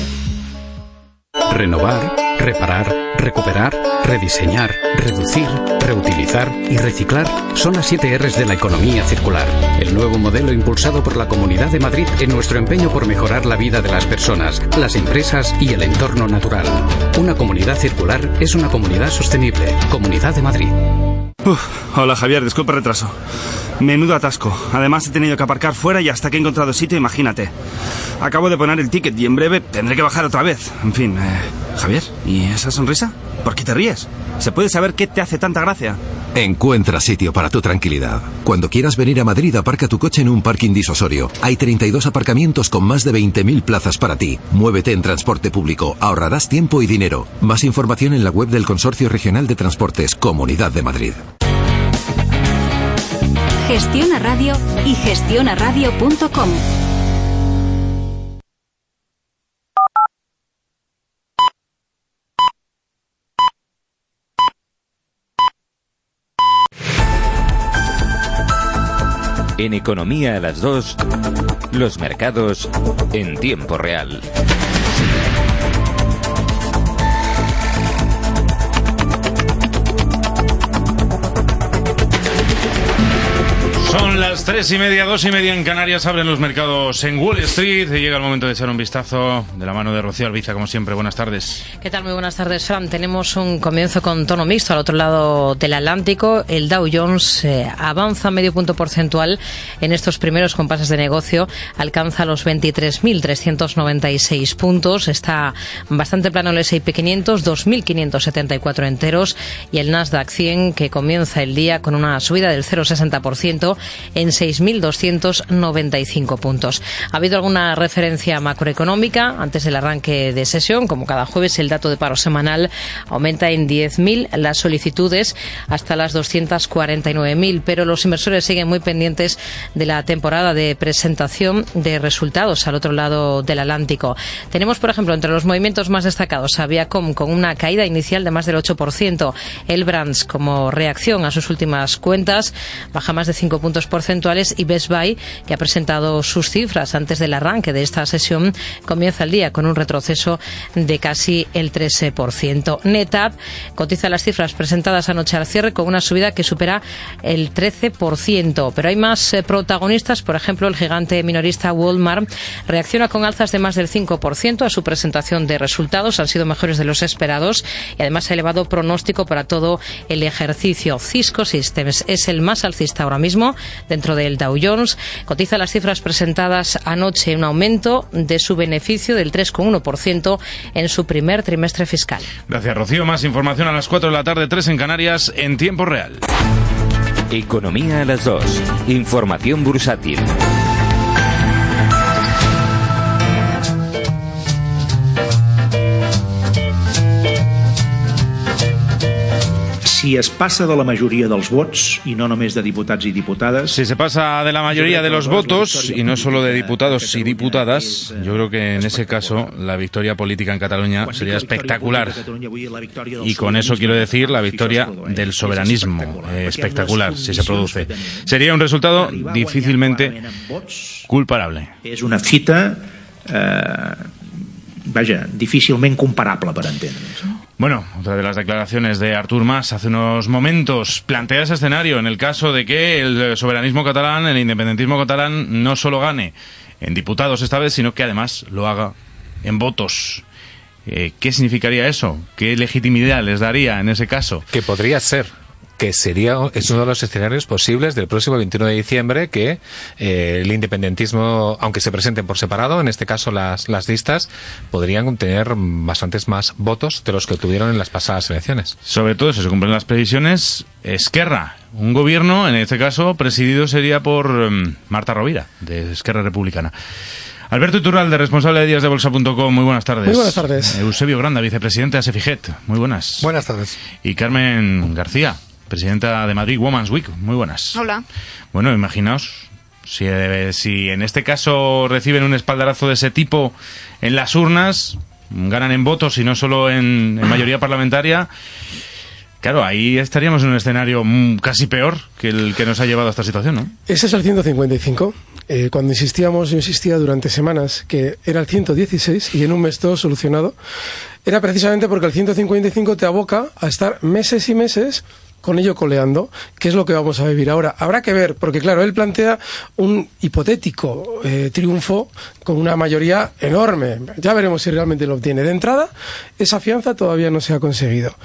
Renovar, reparar, recuperar, rediseñar, reducir, reutilizar y reciclar son las 7 R's de la economía circular. El nuevo modelo impulsado por la Comunidad de Madrid en nuestro empeño por mejorar la vida de las personas, las empresas y el entorno natural. Una comunidad circular es una comunidad sostenible. Comunidad de Madrid. Hola Javier, disculpa el retraso. Menudo atasco. Además he tenido que aparcar fuera y hasta que he encontrado sitio, imagínate. Acabo de poner el ticket y en breve tendré que bajar otra vez. En fin, Javier, ¿y esa sonrisa? ¿Por qué te ríes? ¿Se puede saber qué te hace tanta gracia? Encuentra sitio para tu tranquilidad. Cuando quieras venir a Madrid, aparca tu coche en un parking disuasorio. Hay 32 aparcamientos con más de 20.000 plazas para ti. Muévete en transporte público, ahorrarás tiempo y dinero. Más información en la web del Consorcio Regional de Transportes, Comunidad de Madrid. Gestiona Radio y gestionaradio.com. En Economía a las 2, los mercados en tiempo real. Son las 3:30, 2:30 en Canarias, abren los mercados en Wall Street y llega el momento de echar un vistazo de la mano de Rocío Albiza, como siempre. Buenas tardes. ¿Qué tal? Muy buenas tardes, Fran. Tenemos un comienzo con tono mixto al otro lado del Atlántico. El Dow Jones avanza medio punto porcentual en estos primeros compases de negocio, alcanza los 23.396 puntos, está bastante plano el S&P 500, 2.574 enteros, y el Nasdaq 100, que comienza el día con una subida del 0,60%, en 6.295 puntos. Ha habido alguna referencia macroeconómica antes del arranque de sesión. Como cada jueves, el dato de paro semanal aumenta en 10.000 las solicitudes hasta las 249.000, pero los inversores siguen muy pendientes de la temporada de presentación de resultados al otro lado del Atlántico. Tenemos, por ejemplo, entre los movimientos más destacados a Viacom con una caída inicial de más del 8%, el Brands como reacción a sus últimas cuentas baja más de 5 puntos porcentuales, y Best Buy, que ha presentado sus cifras antes del arranque de esta sesión, comienza el día con un retroceso de casi el 13%. NetApp cotiza las cifras presentadas anoche al cierre con una subida que supera el 13%, pero hay más protagonistas. Por ejemplo, el gigante minorista Walmart reacciona con alzas de más del 5% a su presentación de resultados. Han sido mejores de los esperados y además ha elevado pronóstico para todo el ejercicio. Cisco Systems es el más alcista ahora mismo dentro del Dow Jones. Cotiza las cifras presentadas anoche, un aumento de su beneficio del 3,1% en su primer trimestre fiscal. Gracias, Rocío. Más información a las 4 de la tarde, 3 en Canarias, en tiempo real. Economía a las 2. Información bursátil. Si es passa de la majoria dels vots, i no només de diputats i diputades... Si se pasa de la mayoría de los votos, y no solo de diputados y diputadas, yo creo que en ese caso la victoria política en Cataluña sería espectacular. Y con eso quiero decir la victoria del soberanismo, espectacular, si se produce. Sería un resultado difícilmente comparable. És una fita, difícilment comparable, per entendre's. Bueno, otra de las declaraciones de Artur Mas hace unos momentos plantea ese escenario en el caso de que el soberanismo catalán, el independentismo catalán, no solo gane en diputados esta vez, sino que además lo haga en votos. ¿Qué significaría eso? ¿Qué legitimidad les daría en ese caso? Que podría ser. Que es uno de los escenarios posibles del próximo 21 de diciembre, que el independentismo, aunque se presenten por separado, en este caso las listas, podrían obtener bastantes más votos de los que obtuvieron en las pasadas elecciones. Sobre todo, si se cumplen las previsiones, Esquerra, un gobierno, en este caso, presidido sería por Marta Rovira, de Esquerra Republicana. Alberto Iturralde, responsable de díasdebolsa.com, muy buenas tardes. Muy buenas tardes. Eusebio Granda, vicepresidente de ASEFIGET, muy buenas. Buenas tardes. Y Carmen García, presidenta de Madrid Women's Week, muy buenas. Hola. Bueno, imaginaos, si en este caso reciben un espaldarazo de ese tipo en las urnas, ganan en votos y no solo en mayoría parlamentaria, claro, ahí estaríamos en un escenario casi peor que el que nos ha llevado a esta situación, ¿no? Ese es el 155. Cuando yo insistía durante semanas que era el 116 y en un mes todo solucionado, era precisamente porque el 155 te aboca a estar meses y meses con ello coleando, que es lo que vamos a vivir ahora. Habrá que ver, porque claro, él plantea un hipotético triunfo con una mayoría enorme. Ya veremos si realmente lo obtiene. De entrada, esa fianza todavía no se ha conseguido.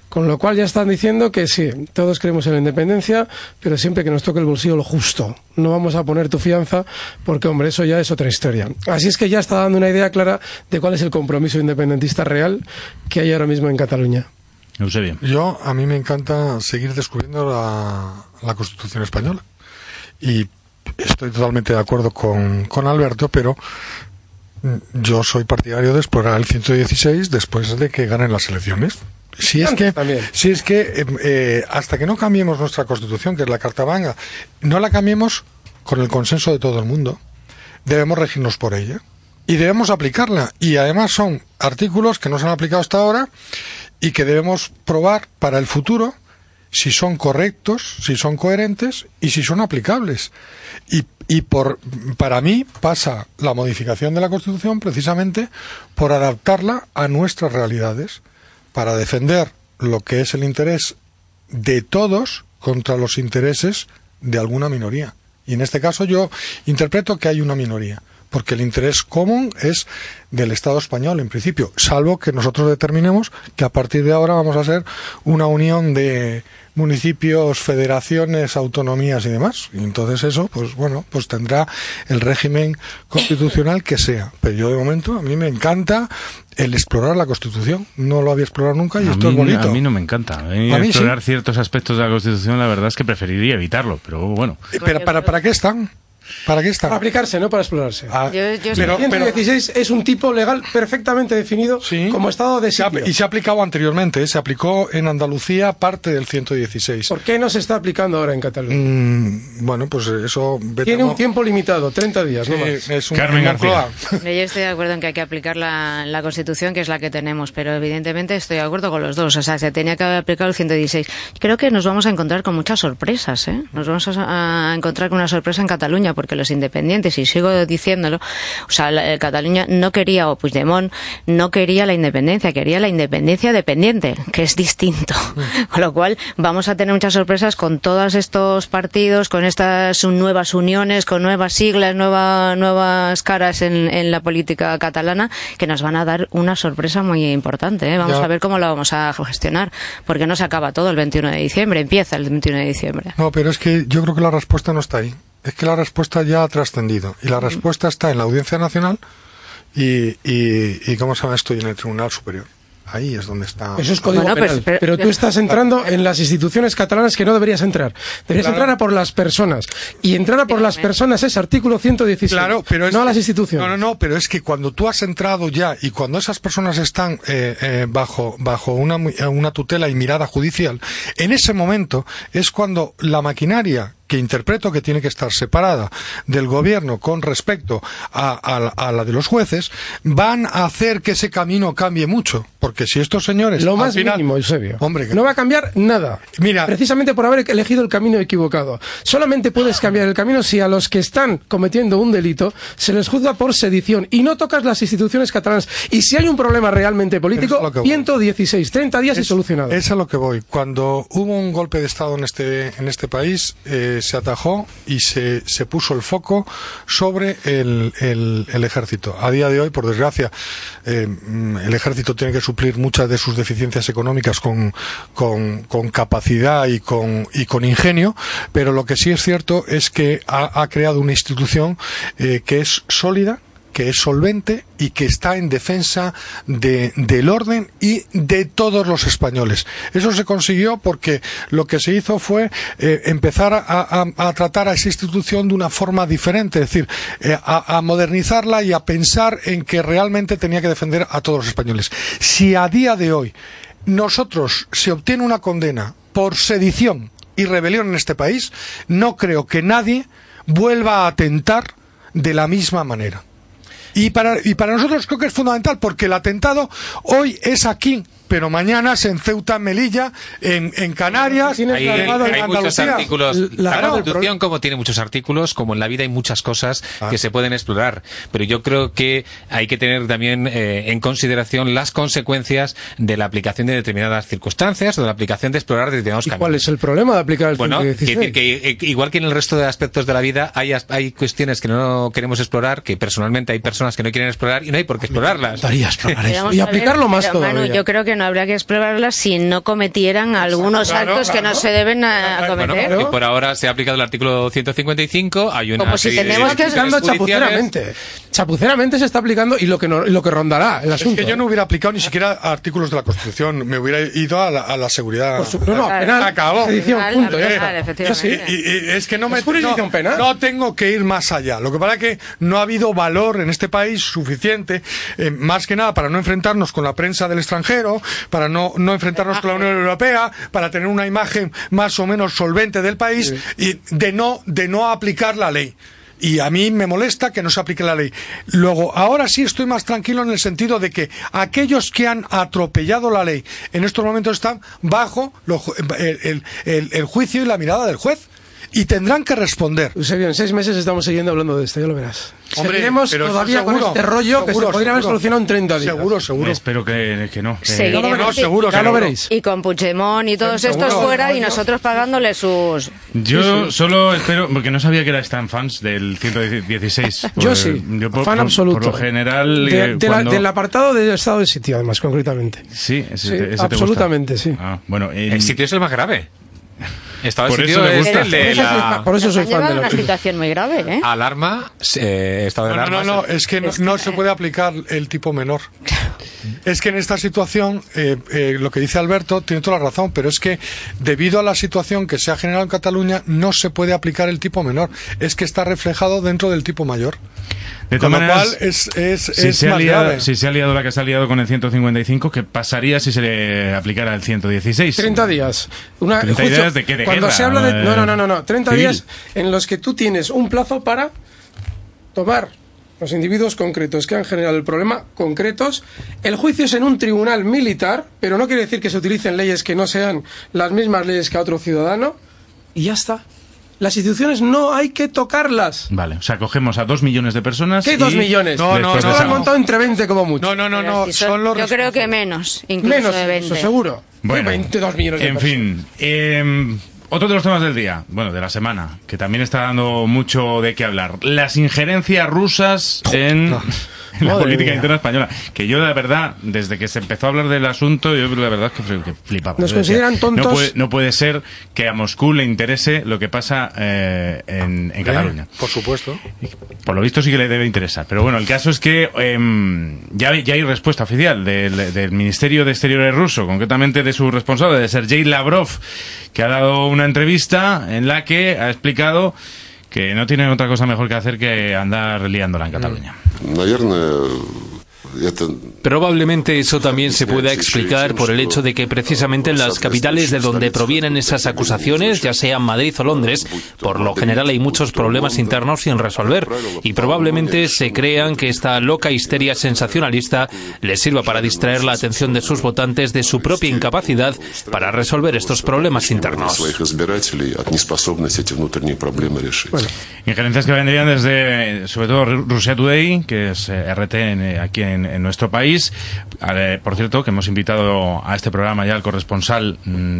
Con lo cual ya están diciendo que sí, todos queremos en la independencia, pero siempre que nos toque el bolsillo lo justo. No vamos a poner tu fianza porque, hombre, eso ya es otra historia. Así es que ya está dando una idea clara de cuál es el compromiso independentista real que hay ahora mismo en Cataluña. A mí me encanta seguir descubriendo la Constitución española. Y estoy totalmente de acuerdo con Alberto, pero yo soy partidario de explorar el 116 después de que ganen las elecciones. Si es que hasta que no cambiemos nuestra Constitución, que es la Carta Magna, no la cambiemos con el consenso de todo el mundo, debemos regirnos por ella y debemos aplicarla. Y además son artículos que no se han aplicado hasta ahora y que debemos probar para el futuro si son correctos, si son coherentes y si son aplicables. Para mí pasa la modificación de la Constitución precisamente por adaptarla a nuestras realidades, para defender lo que es el interés de todos contra los intereses de alguna minoría. Y en este caso yo interpreto que hay una minoría, porque el interés común es del Estado español en principio, salvo que nosotros determinemos que a partir de ahora vamos a ser una unión de municipios, federaciones, autonomías y demás. Y entonces eso, pues tendrá el régimen constitucional que sea. Pero yo de momento, a mí me encanta el explorar la Constitución. No lo había explorado nunca y esto es bonito. A mí no me encanta. A mí explorar ciertos aspectos de la Constitución, la verdad es que preferiría evitarlo, pero bueno. ¿Pero para qué están? ¿Para qué está? Para aplicarse, no para explorarse. Pero 116 es un tipo legal perfectamente definido como estado de sitio. Y se ha aplicado anteriormente, se aplicó en Andalucía parte del 116. ¿Por qué no se está aplicando ahora en Cataluña? Bueno, pues eso... Tiene un tiempo limitado, 30 días, no más. Carmen García. Yo estoy de acuerdo en que hay que aplicar la Constitución, que es la que tenemos, pero evidentemente estoy de acuerdo con los dos. O sea, se tenía que haber aplicado el 116. Creo que nos vamos a encontrar con muchas sorpresas, ¿eh? Nos vamos a encontrar con una sorpresa en Cataluña, porque los independientes, y sigo diciéndolo, o sea, Cataluña no quería, o Puigdemont no quería la independencia, quería la independencia dependiente, que es distinto. Con lo cual, vamos a tener muchas sorpresas con todos estos partidos, con estas nuevas uniones, con nuevas siglas, nuevas caras en la política catalana, que nos van a dar una sorpresa muy importante, ¿eh? Vamos a ver cómo lo vamos a gestionar, porque no se acaba todo el 21 de diciembre, empieza el 21 de diciembre. No, pero es que yo creo que la respuesta no está ahí. Es que la respuesta ya ha trascendido. Y la respuesta está en la Audiencia Nacional y ¿cómo se llama esto? Y en el Tribunal Superior. Ahí es donde está... Eso es código penal. Pero tú estás entrando en las instituciones catalanas que no deberías entrar. Deberías entrar a por las personas. Y entrar a por las personas es artículo 116. Claro, pero no a las instituciones. No, pero es que cuando tú has entrado ya y cuando esas personas están bajo una tutela y mirada judicial, en ese momento es cuando la maquinaria, que interpreto que tiene que estar separada del gobierno con respecto a la de los jueces, van a hacer que ese camino cambie mucho. Porque si estos señores... Lo más mínimo, Eusebio. Hombre, no va a cambiar nada. Mira, precisamente por haber elegido el camino equivocado. Solamente puedes cambiar el camino si a los que están cometiendo un delito se les juzga por sedición y no tocas las instituciones catalanas. Y si hay un problema realmente político, 116, 30 días y solucionado. Es a lo que voy. Cuando hubo un golpe de Estado en este país... se atajó y se puso el foco sobre el ejército. A día de hoy, por desgracia, el ejército tiene que suplir muchas de sus deficiencias económicas con capacidad y con ingenio, pero lo que sí es cierto es que ha creado una institución que es sólida, que es solvente y que está en defensa del orden y de todos los españoles. Eso se consiguió porque lo que se hizo fue empezar a tratar a esa institución de una forma diferente, es decir, a modernizarla y a pensar en que realmente tenía que defender a todos los españoles. Si a día de hoy nosotros se obtiene una condena por sedición y rebelión en este país, no creo que nadie vuelva a atentar de la misma manera. Y para nosotros creo que es fundamental, porque el atentado hoy es aquí, pero mañana es en Ceuta, en Melilla, en Canarias, hay muchos artículos. La Constitución, como tiene muchos artículos, como en la vida hay muchas cosas que se pueden explorar. Pero yo creo que hay que tener también en consideración las consecuencias de la aplicación de determinadas circunstancias o de la aplicación de explorar determinados caminos. ¿Cuál es el problema de aplicar el 116? Bueno, que igual que en el resto de aspectos de la vida, hay cuestiones que no queremos explorar, que personalmente hay personas que no quieren explorar y no hay por qué explorarlas. Y aplicarlo más todavía. Manu, yo creo que no habría que explorarlas si no cometieran algunos actos que no se deben cometer. Bueno, que por ahora se ha aplicado el artículo 155, hay una como si tenemos que chapuceramente se está aplicando y lo que rondará el asunto. Es que yo no hubiera aplicado ni siquiera artículos de la Constitución, me hubiera ido a la seguridad. Penal. Acabó. Efectivamente. Y es que no tengo que ir más allá. Lo que pasa es que no ha habido valor en este país suficiente, más que nada para no enfrentarnos con la prensa del extranjero, para no enfrentarnos con la Unión Europea, para tener una imagen más o menos solvente del país y de no aplicar la ley. Y a mí me molesta que no se aplique la ley. Luego, ahora sí estoy más tranquilo en el sentido de que aquellos que han atropellado la ley en estos momentos están bajo el juicio y la mirada del juez. Y tendrán que responder. Eusebio, en 6 meses estamos siguiendo hablando de esto, ya lo verás. Hombre, seguiremos todavía con este rollo que se podría haber solucionado en 30 días. Seguro. Espero que no. Seguro. Ya lo veréis. Y con Puigdemont y todos estos fuera y nosotros pagándole sus... Yo solo espero, porque no sabía que erais tan fans del 116. Yo sí, fan absoluto. Por lo general... Del apartado del estado de sitio, además, concretamente. Sí, ese absolutamente, sí. Bueno, el sitio es el más grave. Estado por de eso sitio le gusta. Por eso soy fan de una situación muy grave, ¿eh? Alarma, estado de alarma. No, es que no se puede aplicar el tipo menor. Es que en esta situación, lo que dice Alberto tiene toda la razón, pero es que debido a la situación que se ha generado en Cataluña, no se puede aplicar el tipo menor. Es que está reflejado dentro del tipo mayor. De todas maneras, si se ha liado la que se ha liado con el 155, ¿qué pasaría si se le aplicara el 116? 30 días. 30 días de qué, de cuando guerra. Se habla de, no. 30 civil. Días en los que tú tienes un plazo para tomar los individuos concretos que han generado el problema, concretos. El juicio es en un tribunal militar, pero no quiere decir que se utilicen leyes que no sean las mismas leyes que a otro ciudadano. Y ya está. Las instituciones no hay que tocarlas. Vale, o sea, cogemos a 2 millones de personas. ¿Qué 2 millones? No, han montado entre 20 como mucho. No. Yo creo que menos, incluso de 20. Eso seguro. Bueno, 22 millones de personas. En fin, otro de los temas del día, bueno, de la semana, que también está dando mucho de qué hablar. Las injerencias rusas en la política interna española. Que yo, la verdad, desde que se empezó a hablar del asunto, yo la verdad es que flipaba. Nos consideran tontos. No puede ser que a Moscú le interese lo que pasa en Cataluña. Por supuesto. Por lo visto sí que le debe interesar. Pero bueno, el caso es que ya hay respuesta oficial del Ministerio de Exteriores ruso, concretamente de su responsable, de Sergei Lavrov, que ha dado una entrevista en la que ha explicado que no tienen otra cosa mejor que hacer que andar liándola en Cataluña. Probablemente eso también se pueda explicar por el hecho de que precisamente en las capitales de donde provienen esas acusaciones, ya sean Madrid o Londres, por lo general hay muchos problemas internos sin resolver y probablemente se crean que esta loca histeria sensacionalista les sirva para distraer la atención de sus votantes de su propia incapacidad para resolver estos problemas internos. Injerencias que vendrían desde, sobre todo, Russia Today, que es RT aquí en nuestro país. Por cierto, que hemos invitado a este programa ya al corresponsal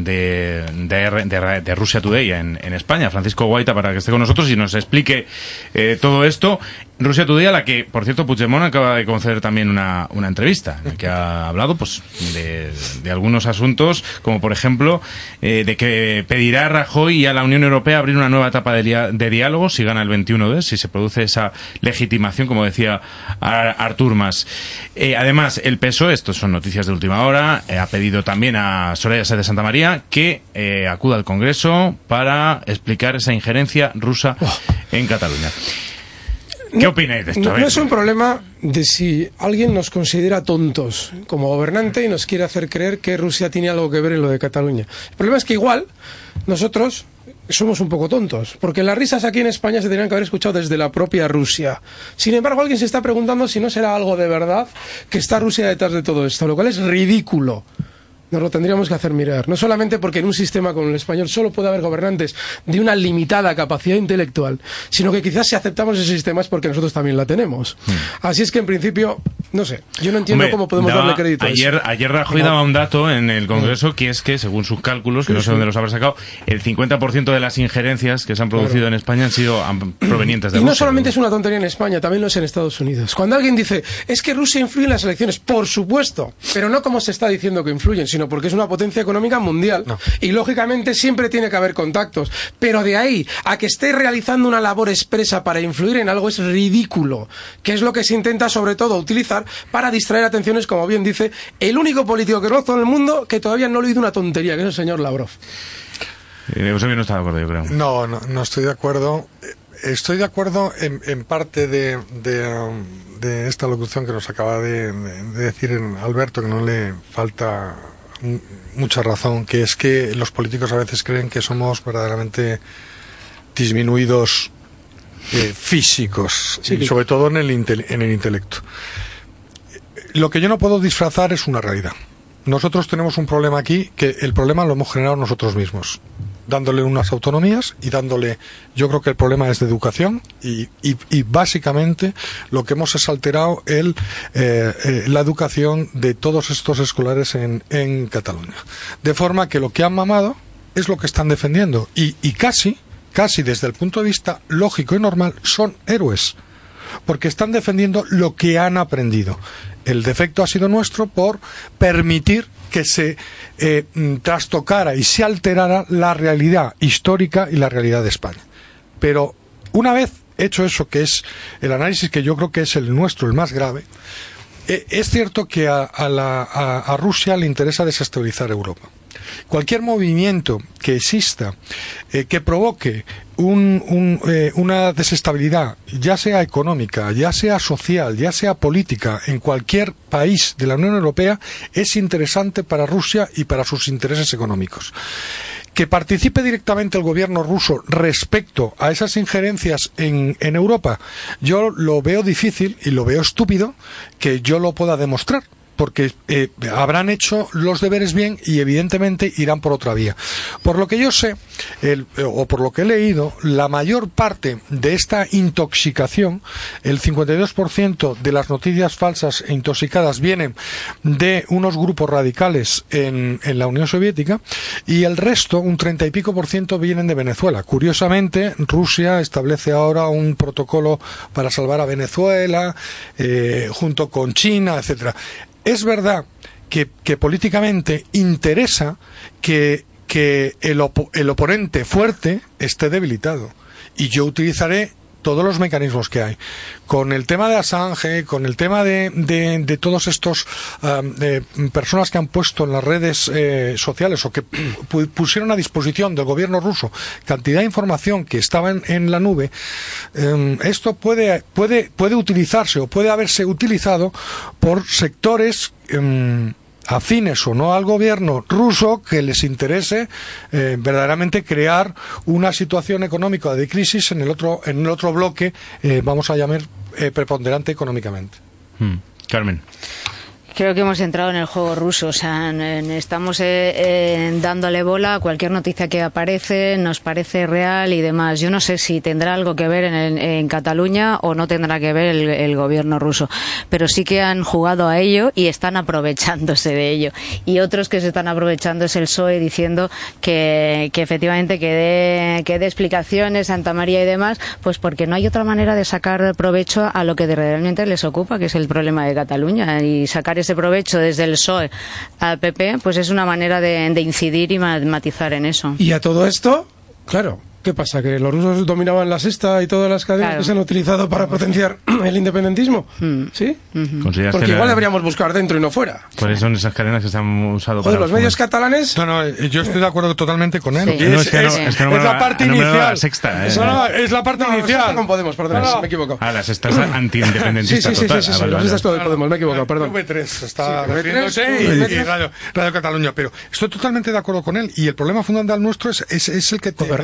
de Russia Today en España, Francisco Guaita, para que esté con nosotros y nos explique todo esto. Russia Today, a la que, por cierto, Puigdemont acaba de conceder también una entrevista, en la que ha hablado pues de algunos asuntos, como por ejemplo de que pedirá a Rajoy y a la Unión Europea abrir una nueva etapa de diálogo si gana el 21D, si se produce esa legitimación, como decía Artur Mas. Además, el PSOE, estos son noticias de última hora, ha pedido también a Soraya Sáenz de Santa María que acuda al Congreso para explicar esa injerencia rusa en Cataluña. ¿Qué opináis de esto? No es un problema de si alguien nos considera tontos como gobernante y nos quiere hacer creer que Rusia tiene algo que ver en lo de Cataluña. El problema es que igual nosotros somos un poco tontos, porque las risas aquí en España se tenían que haber escuchado desde la propia Rusia. Sin embargo, alguien se está preguntando si no será algo de verdad que está Rusia detrás de todo esto, lo cual es ridículo. nos lo tendríamos que hacer mirar. No solamente porque en un sistema como el español solo puede haber gobernantes de una limitada capacidad intelectual, sino que quizás si aceptamos ese sistema es porque nosotros también la tenemos. Así es que en principio, no sé, yo no entiendo cómo podemos darle crédito a eso. Ayer Rajoy daba un dato en el Congreso que es que, según sus cálculos, que no sé dónde los habrá sacado, el 50% de las injerencias que se han producido en España han sido provenientes de Rusia. Y no solamente es una tontería en España, también lo es en Estados Unidos. Cuando alguien dice, es que Rusia influye en las elecciones, por supuesto, pero no como se está diciendo que influyen, sino porque es una potencia económica mundial. Y lógicamente siempre tiene que haber contactos. Pero de ahí a que esté realizando una labor expresa para influir en algo es ridículo, que es lo que se intenta sobre todo utilizar para distraer atenciones, como bien dice el único político que conozco en el mundo que todavía no le oído una tontería, que es el señor Lavrov. Eusebio no está de acuerdo, yo creo. No estoy de acuerdo. Estoy de acuerdo en parte de esta locución que nos acaba de decir Alberto, que no le falta mucha razón, que es que los políticos a veces creen que somos verdaderamente disminuidos físicos, y sobre todo en el intelecto. Lo que yo no puedo disfrazar es una realidad. Nosotros tenemos un problema aquí, que el problema lo hemos generado nosotros mismos, dándole unas autonomías y dándole, yo creo que el problema es de educación y básicamente lo que hemos es alterado la educación de todos estos escolares en Cataluña. De forma que lo que han mamado es lo que están defendiendo y casi desde el punto de vista lógico y normal son héroes, porque están defendiendo lo que han aprendido. El defecto ha sido nuestro por permitir que se trastocara y se alterara la realidad histórica y la realidad de España. Pero una vez hecho eso, que es el análisis que yo creo que es el nuestro, el más grave, es cierto que a Rusia le interesa desestabilizar Europa. Cualquier movimiento que exista que provoque una desestabilidad, ya sea económica, ya sea social, ya sea política, en cualquier país de la Unión Europea, es interesante para Rusia y para sus intereses económicos. Que participe directamente el gobierno ruso respecto a esas injerencias en Europa, yo lo veo difícil y lo veo estúpido que yo lo pueda demostrar, porque habrán hecho los deberes bien y evidentemente irán por otra vía. Por lo que yo sé, o por lo que he leído, la mayor parte de esta intoxicación, el 52% de las noticias falsas e intoxicadas vienen de unos grupos radicales en la Unión Soviética y el resto, un 30 y pico %, vienen de Venezuela. Curiosamente, Rusia establece ahora un protocolo para salvar a Venezuela, junto con China, etcétera. Es verdad que políticamente interesa que el oponente fuerte esté debilitado. Y yo utilizaré todos los mecanismos que hay. Con el tema de Assange, con el tema de todos estos personas que han puesto en las redes sociales o que pusieron a disposición del gobierno ruso cantidad de información que estaba en la nube, esto puede utilizarse o puede haberse utilizado por sectores afines o no al gobierno ruso que les interese verdaderamente crear una situación económica de crisis en el otro bloque, vamos a llamar preponderante económicamente. Carmen. Creo que hemos entrado en el juego ruso, o sea, estamos dándole bola a cualquier noticia que aparece, nos parece real y demás. Yo no sé si tendrá algo que ver en Cataluña o no tendrá que ver el gobierno ruso, pero sí que han jugado a ello y están aprovechándose de ello. Y otros que se están aprovechando es el PSOE diciendo que efectivamente que dé explicaciones, Santa María y demás, pues porque no hay otra manera de sacar provecho a lo que realmente les ocupa, que es el problema de Cataluña, y sacar ese provecho desde el PSOE al PP, pues es una manera de incidir y matizar en eso. Y a todo esto, claro, ¿qué pasa? ¿Que los rusos dominaban la sexta y todas las cadenas que se han utilizado para potenciar el independentismo? ¿Sí? Porque igual deberíamos buscar dentro y no fuera. ¿Cuáles son esas cadenas que se han usado para los medios catalanes? No, yo estoy de acuerdo totalmente con él. Sí. Es la parte inicial. Sexta, es la parte inicial. Con Podemos, perdón, me he equivocado. La sexta es antiindependentista total. Sí, la sexta es todo de Podemos, me he equivocado, perdón. V3 está refiriéndose y Radio Cataluña, pero estoy totalmente de acuerdo con él y el problema fundamental nuestro es el que gobernadas por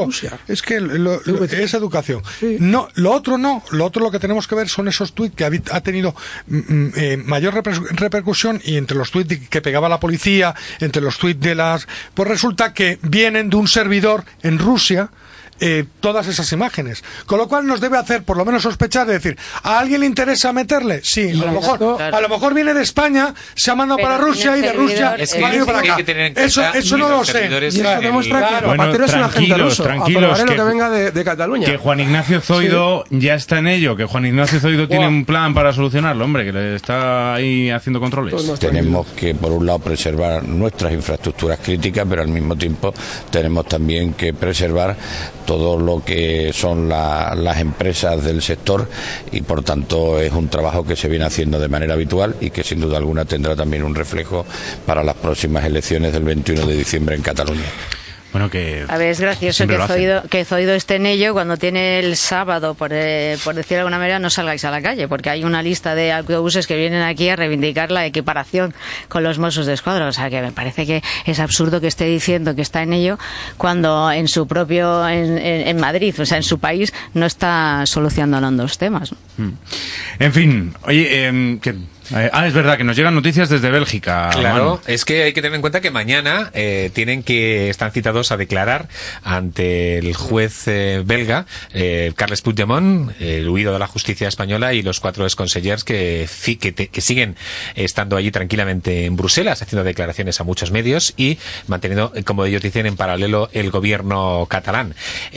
Rusia. Es que es educación. Sí. No, lo otro lo que tenemos que ver son esos tuits que ha tenido mayor repercusión, y entre los tuits que pegaba la policía, entre los tuits pues resulta que vienen de un servidor en Rusia. Todas esas imágenes, con lo cual nos debe hacer por lo menos sospechar de decir, ¿a alguien le interesa meterle? Sí, a lo mejor viene de España, se ha mandado para Rusia y de Rusia ha venido para acá. Eso no lo sé. Y eso demuestra que Zapatero es un agente ruso. Tranquilos, lo que venga de Cataluña. Que Juan Ignacio Zoido ya está en ello, que Juan Ignacio Zoido tiene un plan para solucionarlo, hombre, que le está ahí haciendo controles. Tenemos que, por un lado, preservar nuestras infraestructuras críticas, pero al mismo tiempo tenemos también que preservar todo lo que son las empresas del sector, y por tanto es un trabajo que se viene haciendo de manera habitual y que sin duda alguna tendrá también un reflejo para las próximas elecciones del 21 de diciembre en Cataluña. Bueno, que a ver, es gracioso que Zoido esté en ello cuando tiene el sábado, por decir de alguna manera, no salgáis a la calle, porque hay una lista de autobuses que vienen aquí a reivindicar la equiparación con los Mossos de Escuadra. O sea, que me parece que es absurdo que esté diciendo que está en ello cuando en su propio, en Madrid, o sea, en su país, no está solucionando los temas, ¿no? En fin, oye, es verdad que nos llegan noticias desde Bélgica. Claro, es que hay que tener en cuenta que mañana están citados a declarar ante el juez belga, Carles Puigdemont, el huido de la justicia española, y los 4 exconsellers que siguen estando allí tranquilamente en Bruselas, haciendo declaraciones a muchos medios y manteniendo, como ellos dicen, en paralelo el gobierno catalán.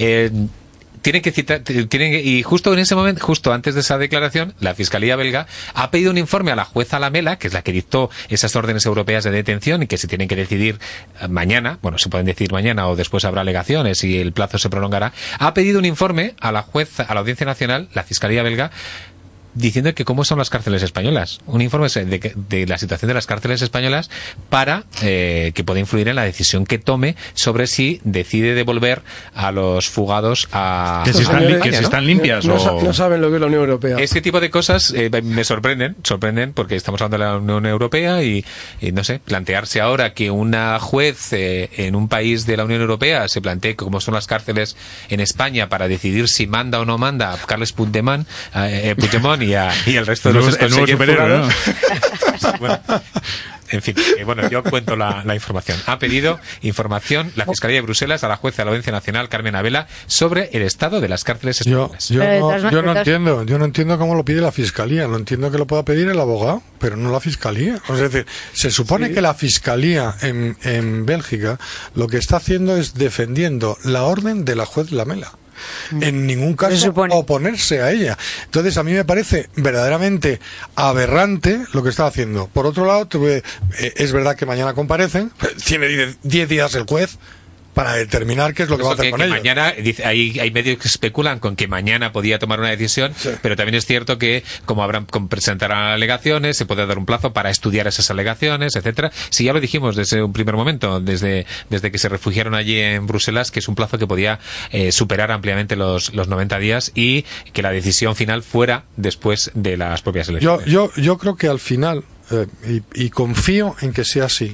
Y justo en ese momento, justo antes de esa declaración, la Fiscalía belga ha pedido un informe a la jueza Lamela, que es la que dictó esas órdenes europeas de detención y que se tienen que decidir mañana, bueno, se pueden decidir mañana o después habrá alegaciones y el plazo se prolongará. Ha pedido un informe a la jueza, a la Audiencia Nacional, la Fiscalía belga, diciendo que cómo son las cárceles españolas. Un informe de la situación de las cárceles españolas para que pueda influir en la decisión que tome sobre si decide devolver a los fugados a que si están limpias no saben lo que es la Unión Europea. Este tipo de cosas me sorprenden porque estamos hablando de la Unión Europea y no sé, plantearse ahora que una juez en un país de la Unión Europea se plantee cómo son las cárceles en España para decidir si manda o no manda a Carles Puigdemont y el resto de los superhéroes, ¿no? Bueno, en fin, yo cuento la información. Ha pedido información la Fiscalía de Bruselas a la jueza de la Audiencia Nacional, Carmen Abela, sobre el estado de las cárceles españolas. Yo no entiendo cómo lo pide la Fiscalía. No entiendo que lo pueda pedir el abogado, pero no la Fiscalía. Es decir, se supone que la Fiscalía en Bélgica lo que está haciendo es defendiendo la orden de la juez Lamela. En ningún caso oponerse a ella. Entonces a mí me parece verdaderamente aberrante lo que está haciendo. Por otro lado, es verdad que mañana comparecen, tiene 10 días el juez para determinar qué es lo que va a hacer con ellos. Mañana, hay medios que especulan con que mañana podía tomar una decisión, sí. Pero también es cierto que como presentarán alegaciones, se puede dar un plazo para estudiar esas alegaciones, etcétera. Si ya lo dijimos desde un primer momento, desde que se refugiaron allí en Bruselas, que es un plazo que podía superar ampliamente los 90 días y que la decisión final fuera después de las propias elecciones. Yo creo que al final, y confío en que sea así,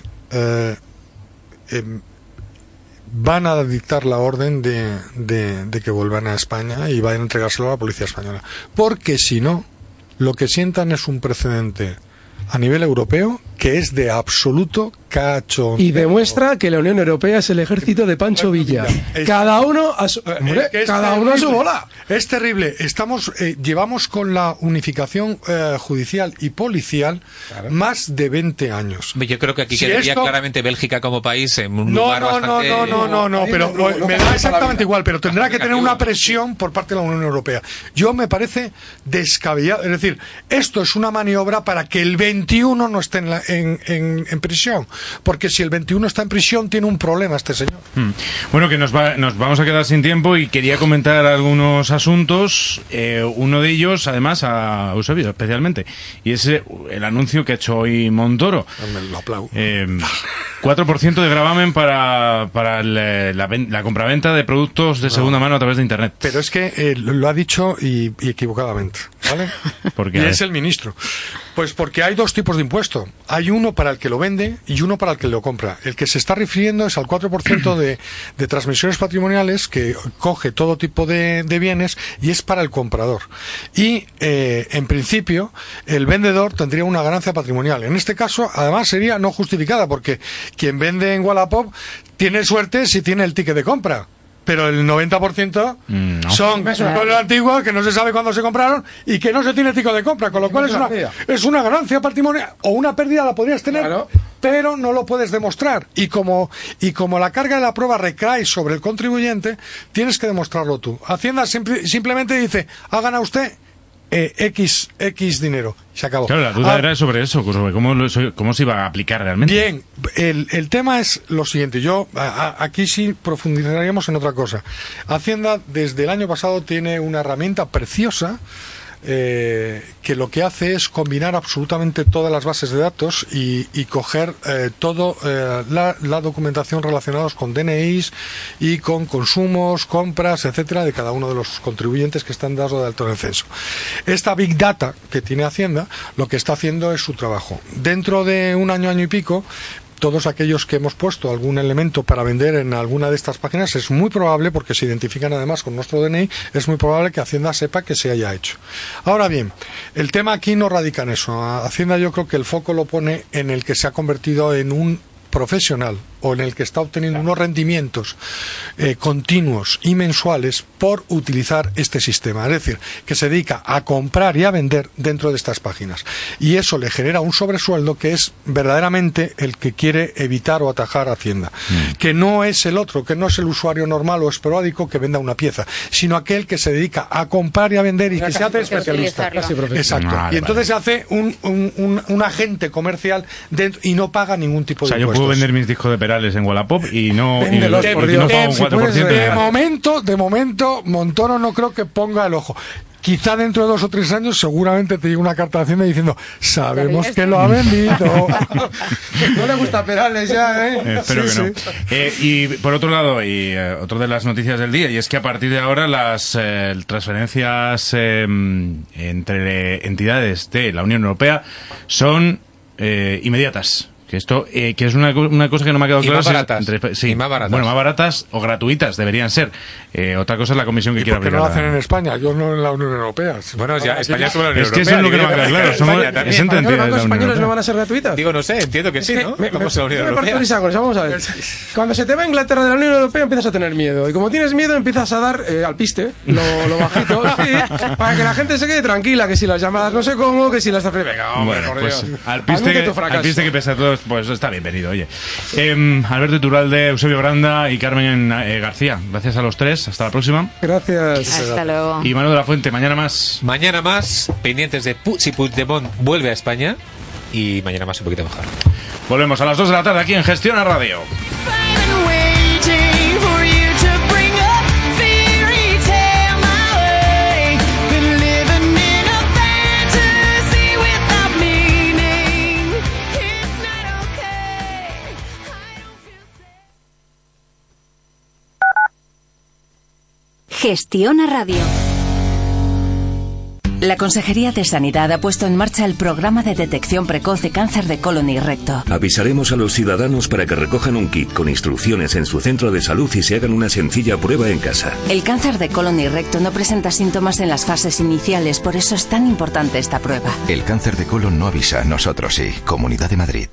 van a dictar la orden de que vuelvan a España y van a entregárselo a la policía española. Porque si no, lo que sientan es un precedente a nivel europeo que es de absoluto cachondeo. Y demuestra que la Unión Europea es el ejército de Pancho Villa. Cada uno a su bola. Es terrible. Llevamos con la unificación judicial y policial más de 20 años. Yo creo que aquí quedaría claramente Bélgica como país en un lugar bastante... No, pero me da exactamente igual, pero tendrá que tener una presión por parte de la Unión Europea. Yo me parece descabellado. Es decir, esto es una maniobra para que el 21 no esté en prisión. Porque si el 21 está en prisión, tiene un problema este señor. Bueno, que nos vamos a quedar sin tiempo y quería comentar algunos asuntos. Uno de ellos, además, a Eusebio especialmente, y es el anuncio que ha hecho hoy Montoro. Me lo aplaudo. 4% de gravamen para la compraventa de productos de segunda mano a través de Internet. Pero es que lo ha dicho y equivocadamente, ¿vale? Porque y es el ministro. Pues porque hay dos tipos de impuesto. Hay uno para el que lo vende y uno para el que lo compra. El que se está refiriendo es al 4% de transmisiones patrimoniales que coge todo tipo de bienes y es para el comprador. Y, en principio, el vendedor tendría una ganancia patrimonial. En este caso, además, sería no justificada porque quien vende en Wallapop tiene suerte si tiene el ticket de compra. Pero el 90% son cosas antiguas que no se sabe cuándo se compraron y que no se tiene ticket de compra, con lo cual es una ganancia patrimonial o una pérdida la podrías tener, claro, pero no lo puedes demostrar. Y como la carga de la prueba recae sobre el contribuyente, tienes que demostrarlo tú. Hacienda simplemente dice, ha ganado usted X dinero. Se acabó. Claro, la duda era sobre eso, sobre cómo se iba a aplicar realmente. Bien, el tema es lo siguiente. Aquí sí profundizaríamos en otra cosa. Hacienda desde el año pasado tiene una herramienta preciosa que lo que hace es combinar absolutamente todas las bases de datos y coger la documentación relacionada con DNIs y con consumos, compras, etcétera, de cada uno de los contribuyentes que están dados de alto en el censo. Esta Big Data que tiene Hacienda lo que está haciendo es su trabajo. Dentro de un año y pico, todos aquellos que hemos puesto algún elemento para vender en alguna de estas páginas, es muy probable, porque se identifican además con nuestro DNI, es muy probable que Hacienda sepa que se haya hecho. Ahora bien, el tema aquí no radica en eso. Hacienda, yo creo que el foco lo pone en el que se ha convertido en un profesional o en el que está obteniendo unos rendimientos continuos y mensuales por utilizar este sistema. Es decir, que se dedica a comprar y a vender dentro de estas páginas. Y eso le genera un sobresueldo que es verdaderamente el que quiere evitar o atajar a Hacienda. Que no es el otro, que no es el usuario normal o esporádico que venda una pieza, sino aquel que se dedica a comprar y a vender y que se hace especialista. Exacto. Y entonces se hace un agente comercial dentro y no paga ningún tipo de impuestos. Yo puedo vender mis discos de Perales en Wallapop y no pago un 4%. De momento, Montoro no creo que ponga el ojo. Quizá dentro de 2 o 3 años seguramente te llegue una carta de Hacienda diciendo, sabemos que lo ha vendido. No le gusta Perales ya, espero que no. Y por otro lado, otra de las noticias del día, y es que a partir de ahora las transferencias entre entidades de la Unión Europea son inmediatas. Que esto que es una cosa que no me ha quedado claro. Más baratas. Y más baratas. Bueno, más baratas o gratuitas deberían ser. Otra cosa es la comisión que quiere aplicar. ¿Por qué no lo hacen en España? Yo no en la Unión Europea. Bueno, ya España es la Unión Europea. Es que eso es lo que no me queda claro. ¿Los bancos españoles no van a ser gratuitas? Digo, no sé, entiendo que sí, ¿no? Vamos a la Unión Europea. Vamos a ver. Cuando se te va a Inglaterra de la Unión Europea empiezas a tener miedo. Y como tienes miedo empiezas a dar al piste, lo bajito, sí, para que la gente se quede tranquila, que si las llamadas no sé cómo, que si las... Venga, hombre, por Dios. Al piste que pesa todo, pues está bienvenido. Oye, Alberto Iturralde, Eusebio Granda y Carmen García, gracias a los tres, hasta la próxima. Gracias. Hasta luego. Y Manuel de la Fuente, mañana más, pendientes de si Puigdemont vuelve a España, y mañana más un poquito mejor. Volvemos a las 2 de la tarde aquí en Gestiona Radio. Gestiona Radio. La Consejería de Sanidad ha puesto en marcha el programa de detección precoz de cáncer de colon y recto. Avisaremos a los ciudadanos para que recojan un kit con instrucciones en su centro de salud y se hagan una sencilla prueba en casa. El cáncer de colon y recto no presenta síntomas en las fases iniciales, por eso es tan importante esta prueba. El cáncer de colon no avisa, nosotros sí. Comunidad de Madrid.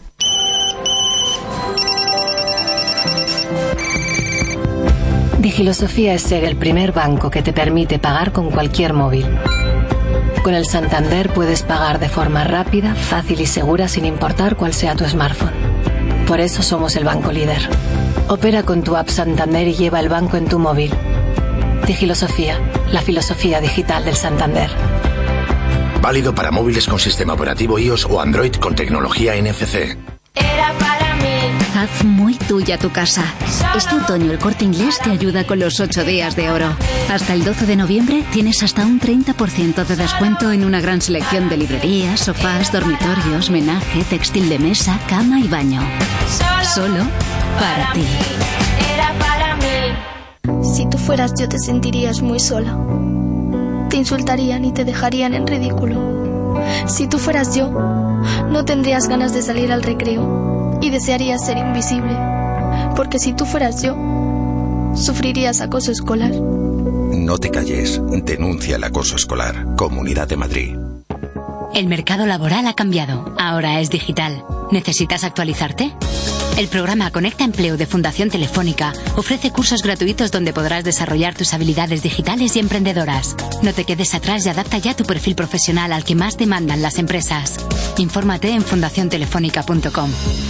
Digilosofía es ser el primer banco que te permite pagar con cualquier móvil. Con el Santander puedes pagar de forma rápida, fácil y segura sin importar cuál sea tu smartphone. Por eso somos el banco líder. Opera con tu app Santander y lleva el banco en tu móvil. Digilosofía, la filosofía digital del Santander. Válido para móviles con sistema operativo iOS o Android con tecnología NFC. Era para mí. Haz muy tuya tu casa. Este otoño el Corte Inglés te ayuda con los 8 días de oro. Hasta el 12 de noviembre tienes hasta un 30% de descuento en una gran selección de librerías, sofás, dormitorios, menaje, textil de mesa, cama y baño. Solo para ti. Era para mí. Si tú fueras yo te sentirías muy sola. Te insultarían y te dejarían en ridículo. Si tú fueras yo, no tendrías ganas de salir al recreo y desearías ser invisible. Porque si tú fueras yo, sufrirías acoso escolar. No te calles. Denuncia el acoso escolar. Comunidad de Madrid. El mercado laboral ha cambiado. Ahora es digital. ¿Necesitas actualizarte? El programa Conecta Empleo de Fundación Telefónica ofrece cursos gratuitos donde podrás desarrollar tus habilidades digitales y emprendedoras. No te quedes atrás y adapta ya tu perfil profesional al que más demandan las empresas. Infórmate en fundaciontelefónica.com.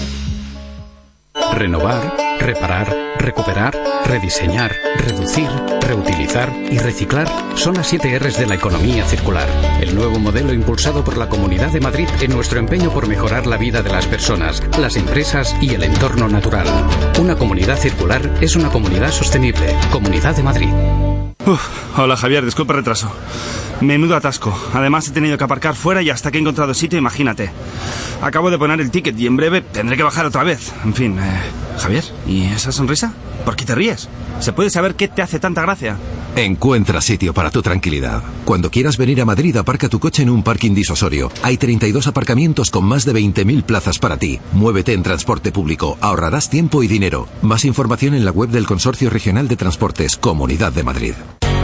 Renovar, reparar, recuperar, rediseñar, reducir, reutilizar y reciclar son las 7 R's de la economía circular. El nuevo modelo impulsado por la Comunidad de Madrid en nuestro empeño por mejorar la vida de las personas, las empresas y el entorno natural. Una comunidad circular es una comunidad sostenible. Comunidad de Madrid. Hola Javier, disculpa el retraso. Menudo atasco. Además he tenido que aparcar fuera y hasta que he encontrado sitio, imagínate. Acabo de poner el ticket y en breve tendré que bajar otra vez. En fin, Javier, ¿y esa sonrisa? ¿Por qué te ríes? ¿Se puede saber qué te hace tanta gracia? Encuentra sitio para tu tranquilidad. Cuando quieras venir a Madrid, aparca tu coche en un parking disuasorio. Hay 32 aparcamientos con más de 20.000 plazas para ti. Muévete en transporte público. Ahorrarás tiempo y dinero. Más información en la web del Consorcio Regional de Transportes, Comunidad de Madrid.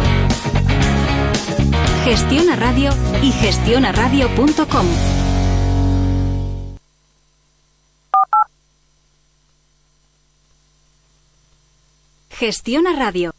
Gestiona Radio y gestionaradio.com. Gestiona Radio.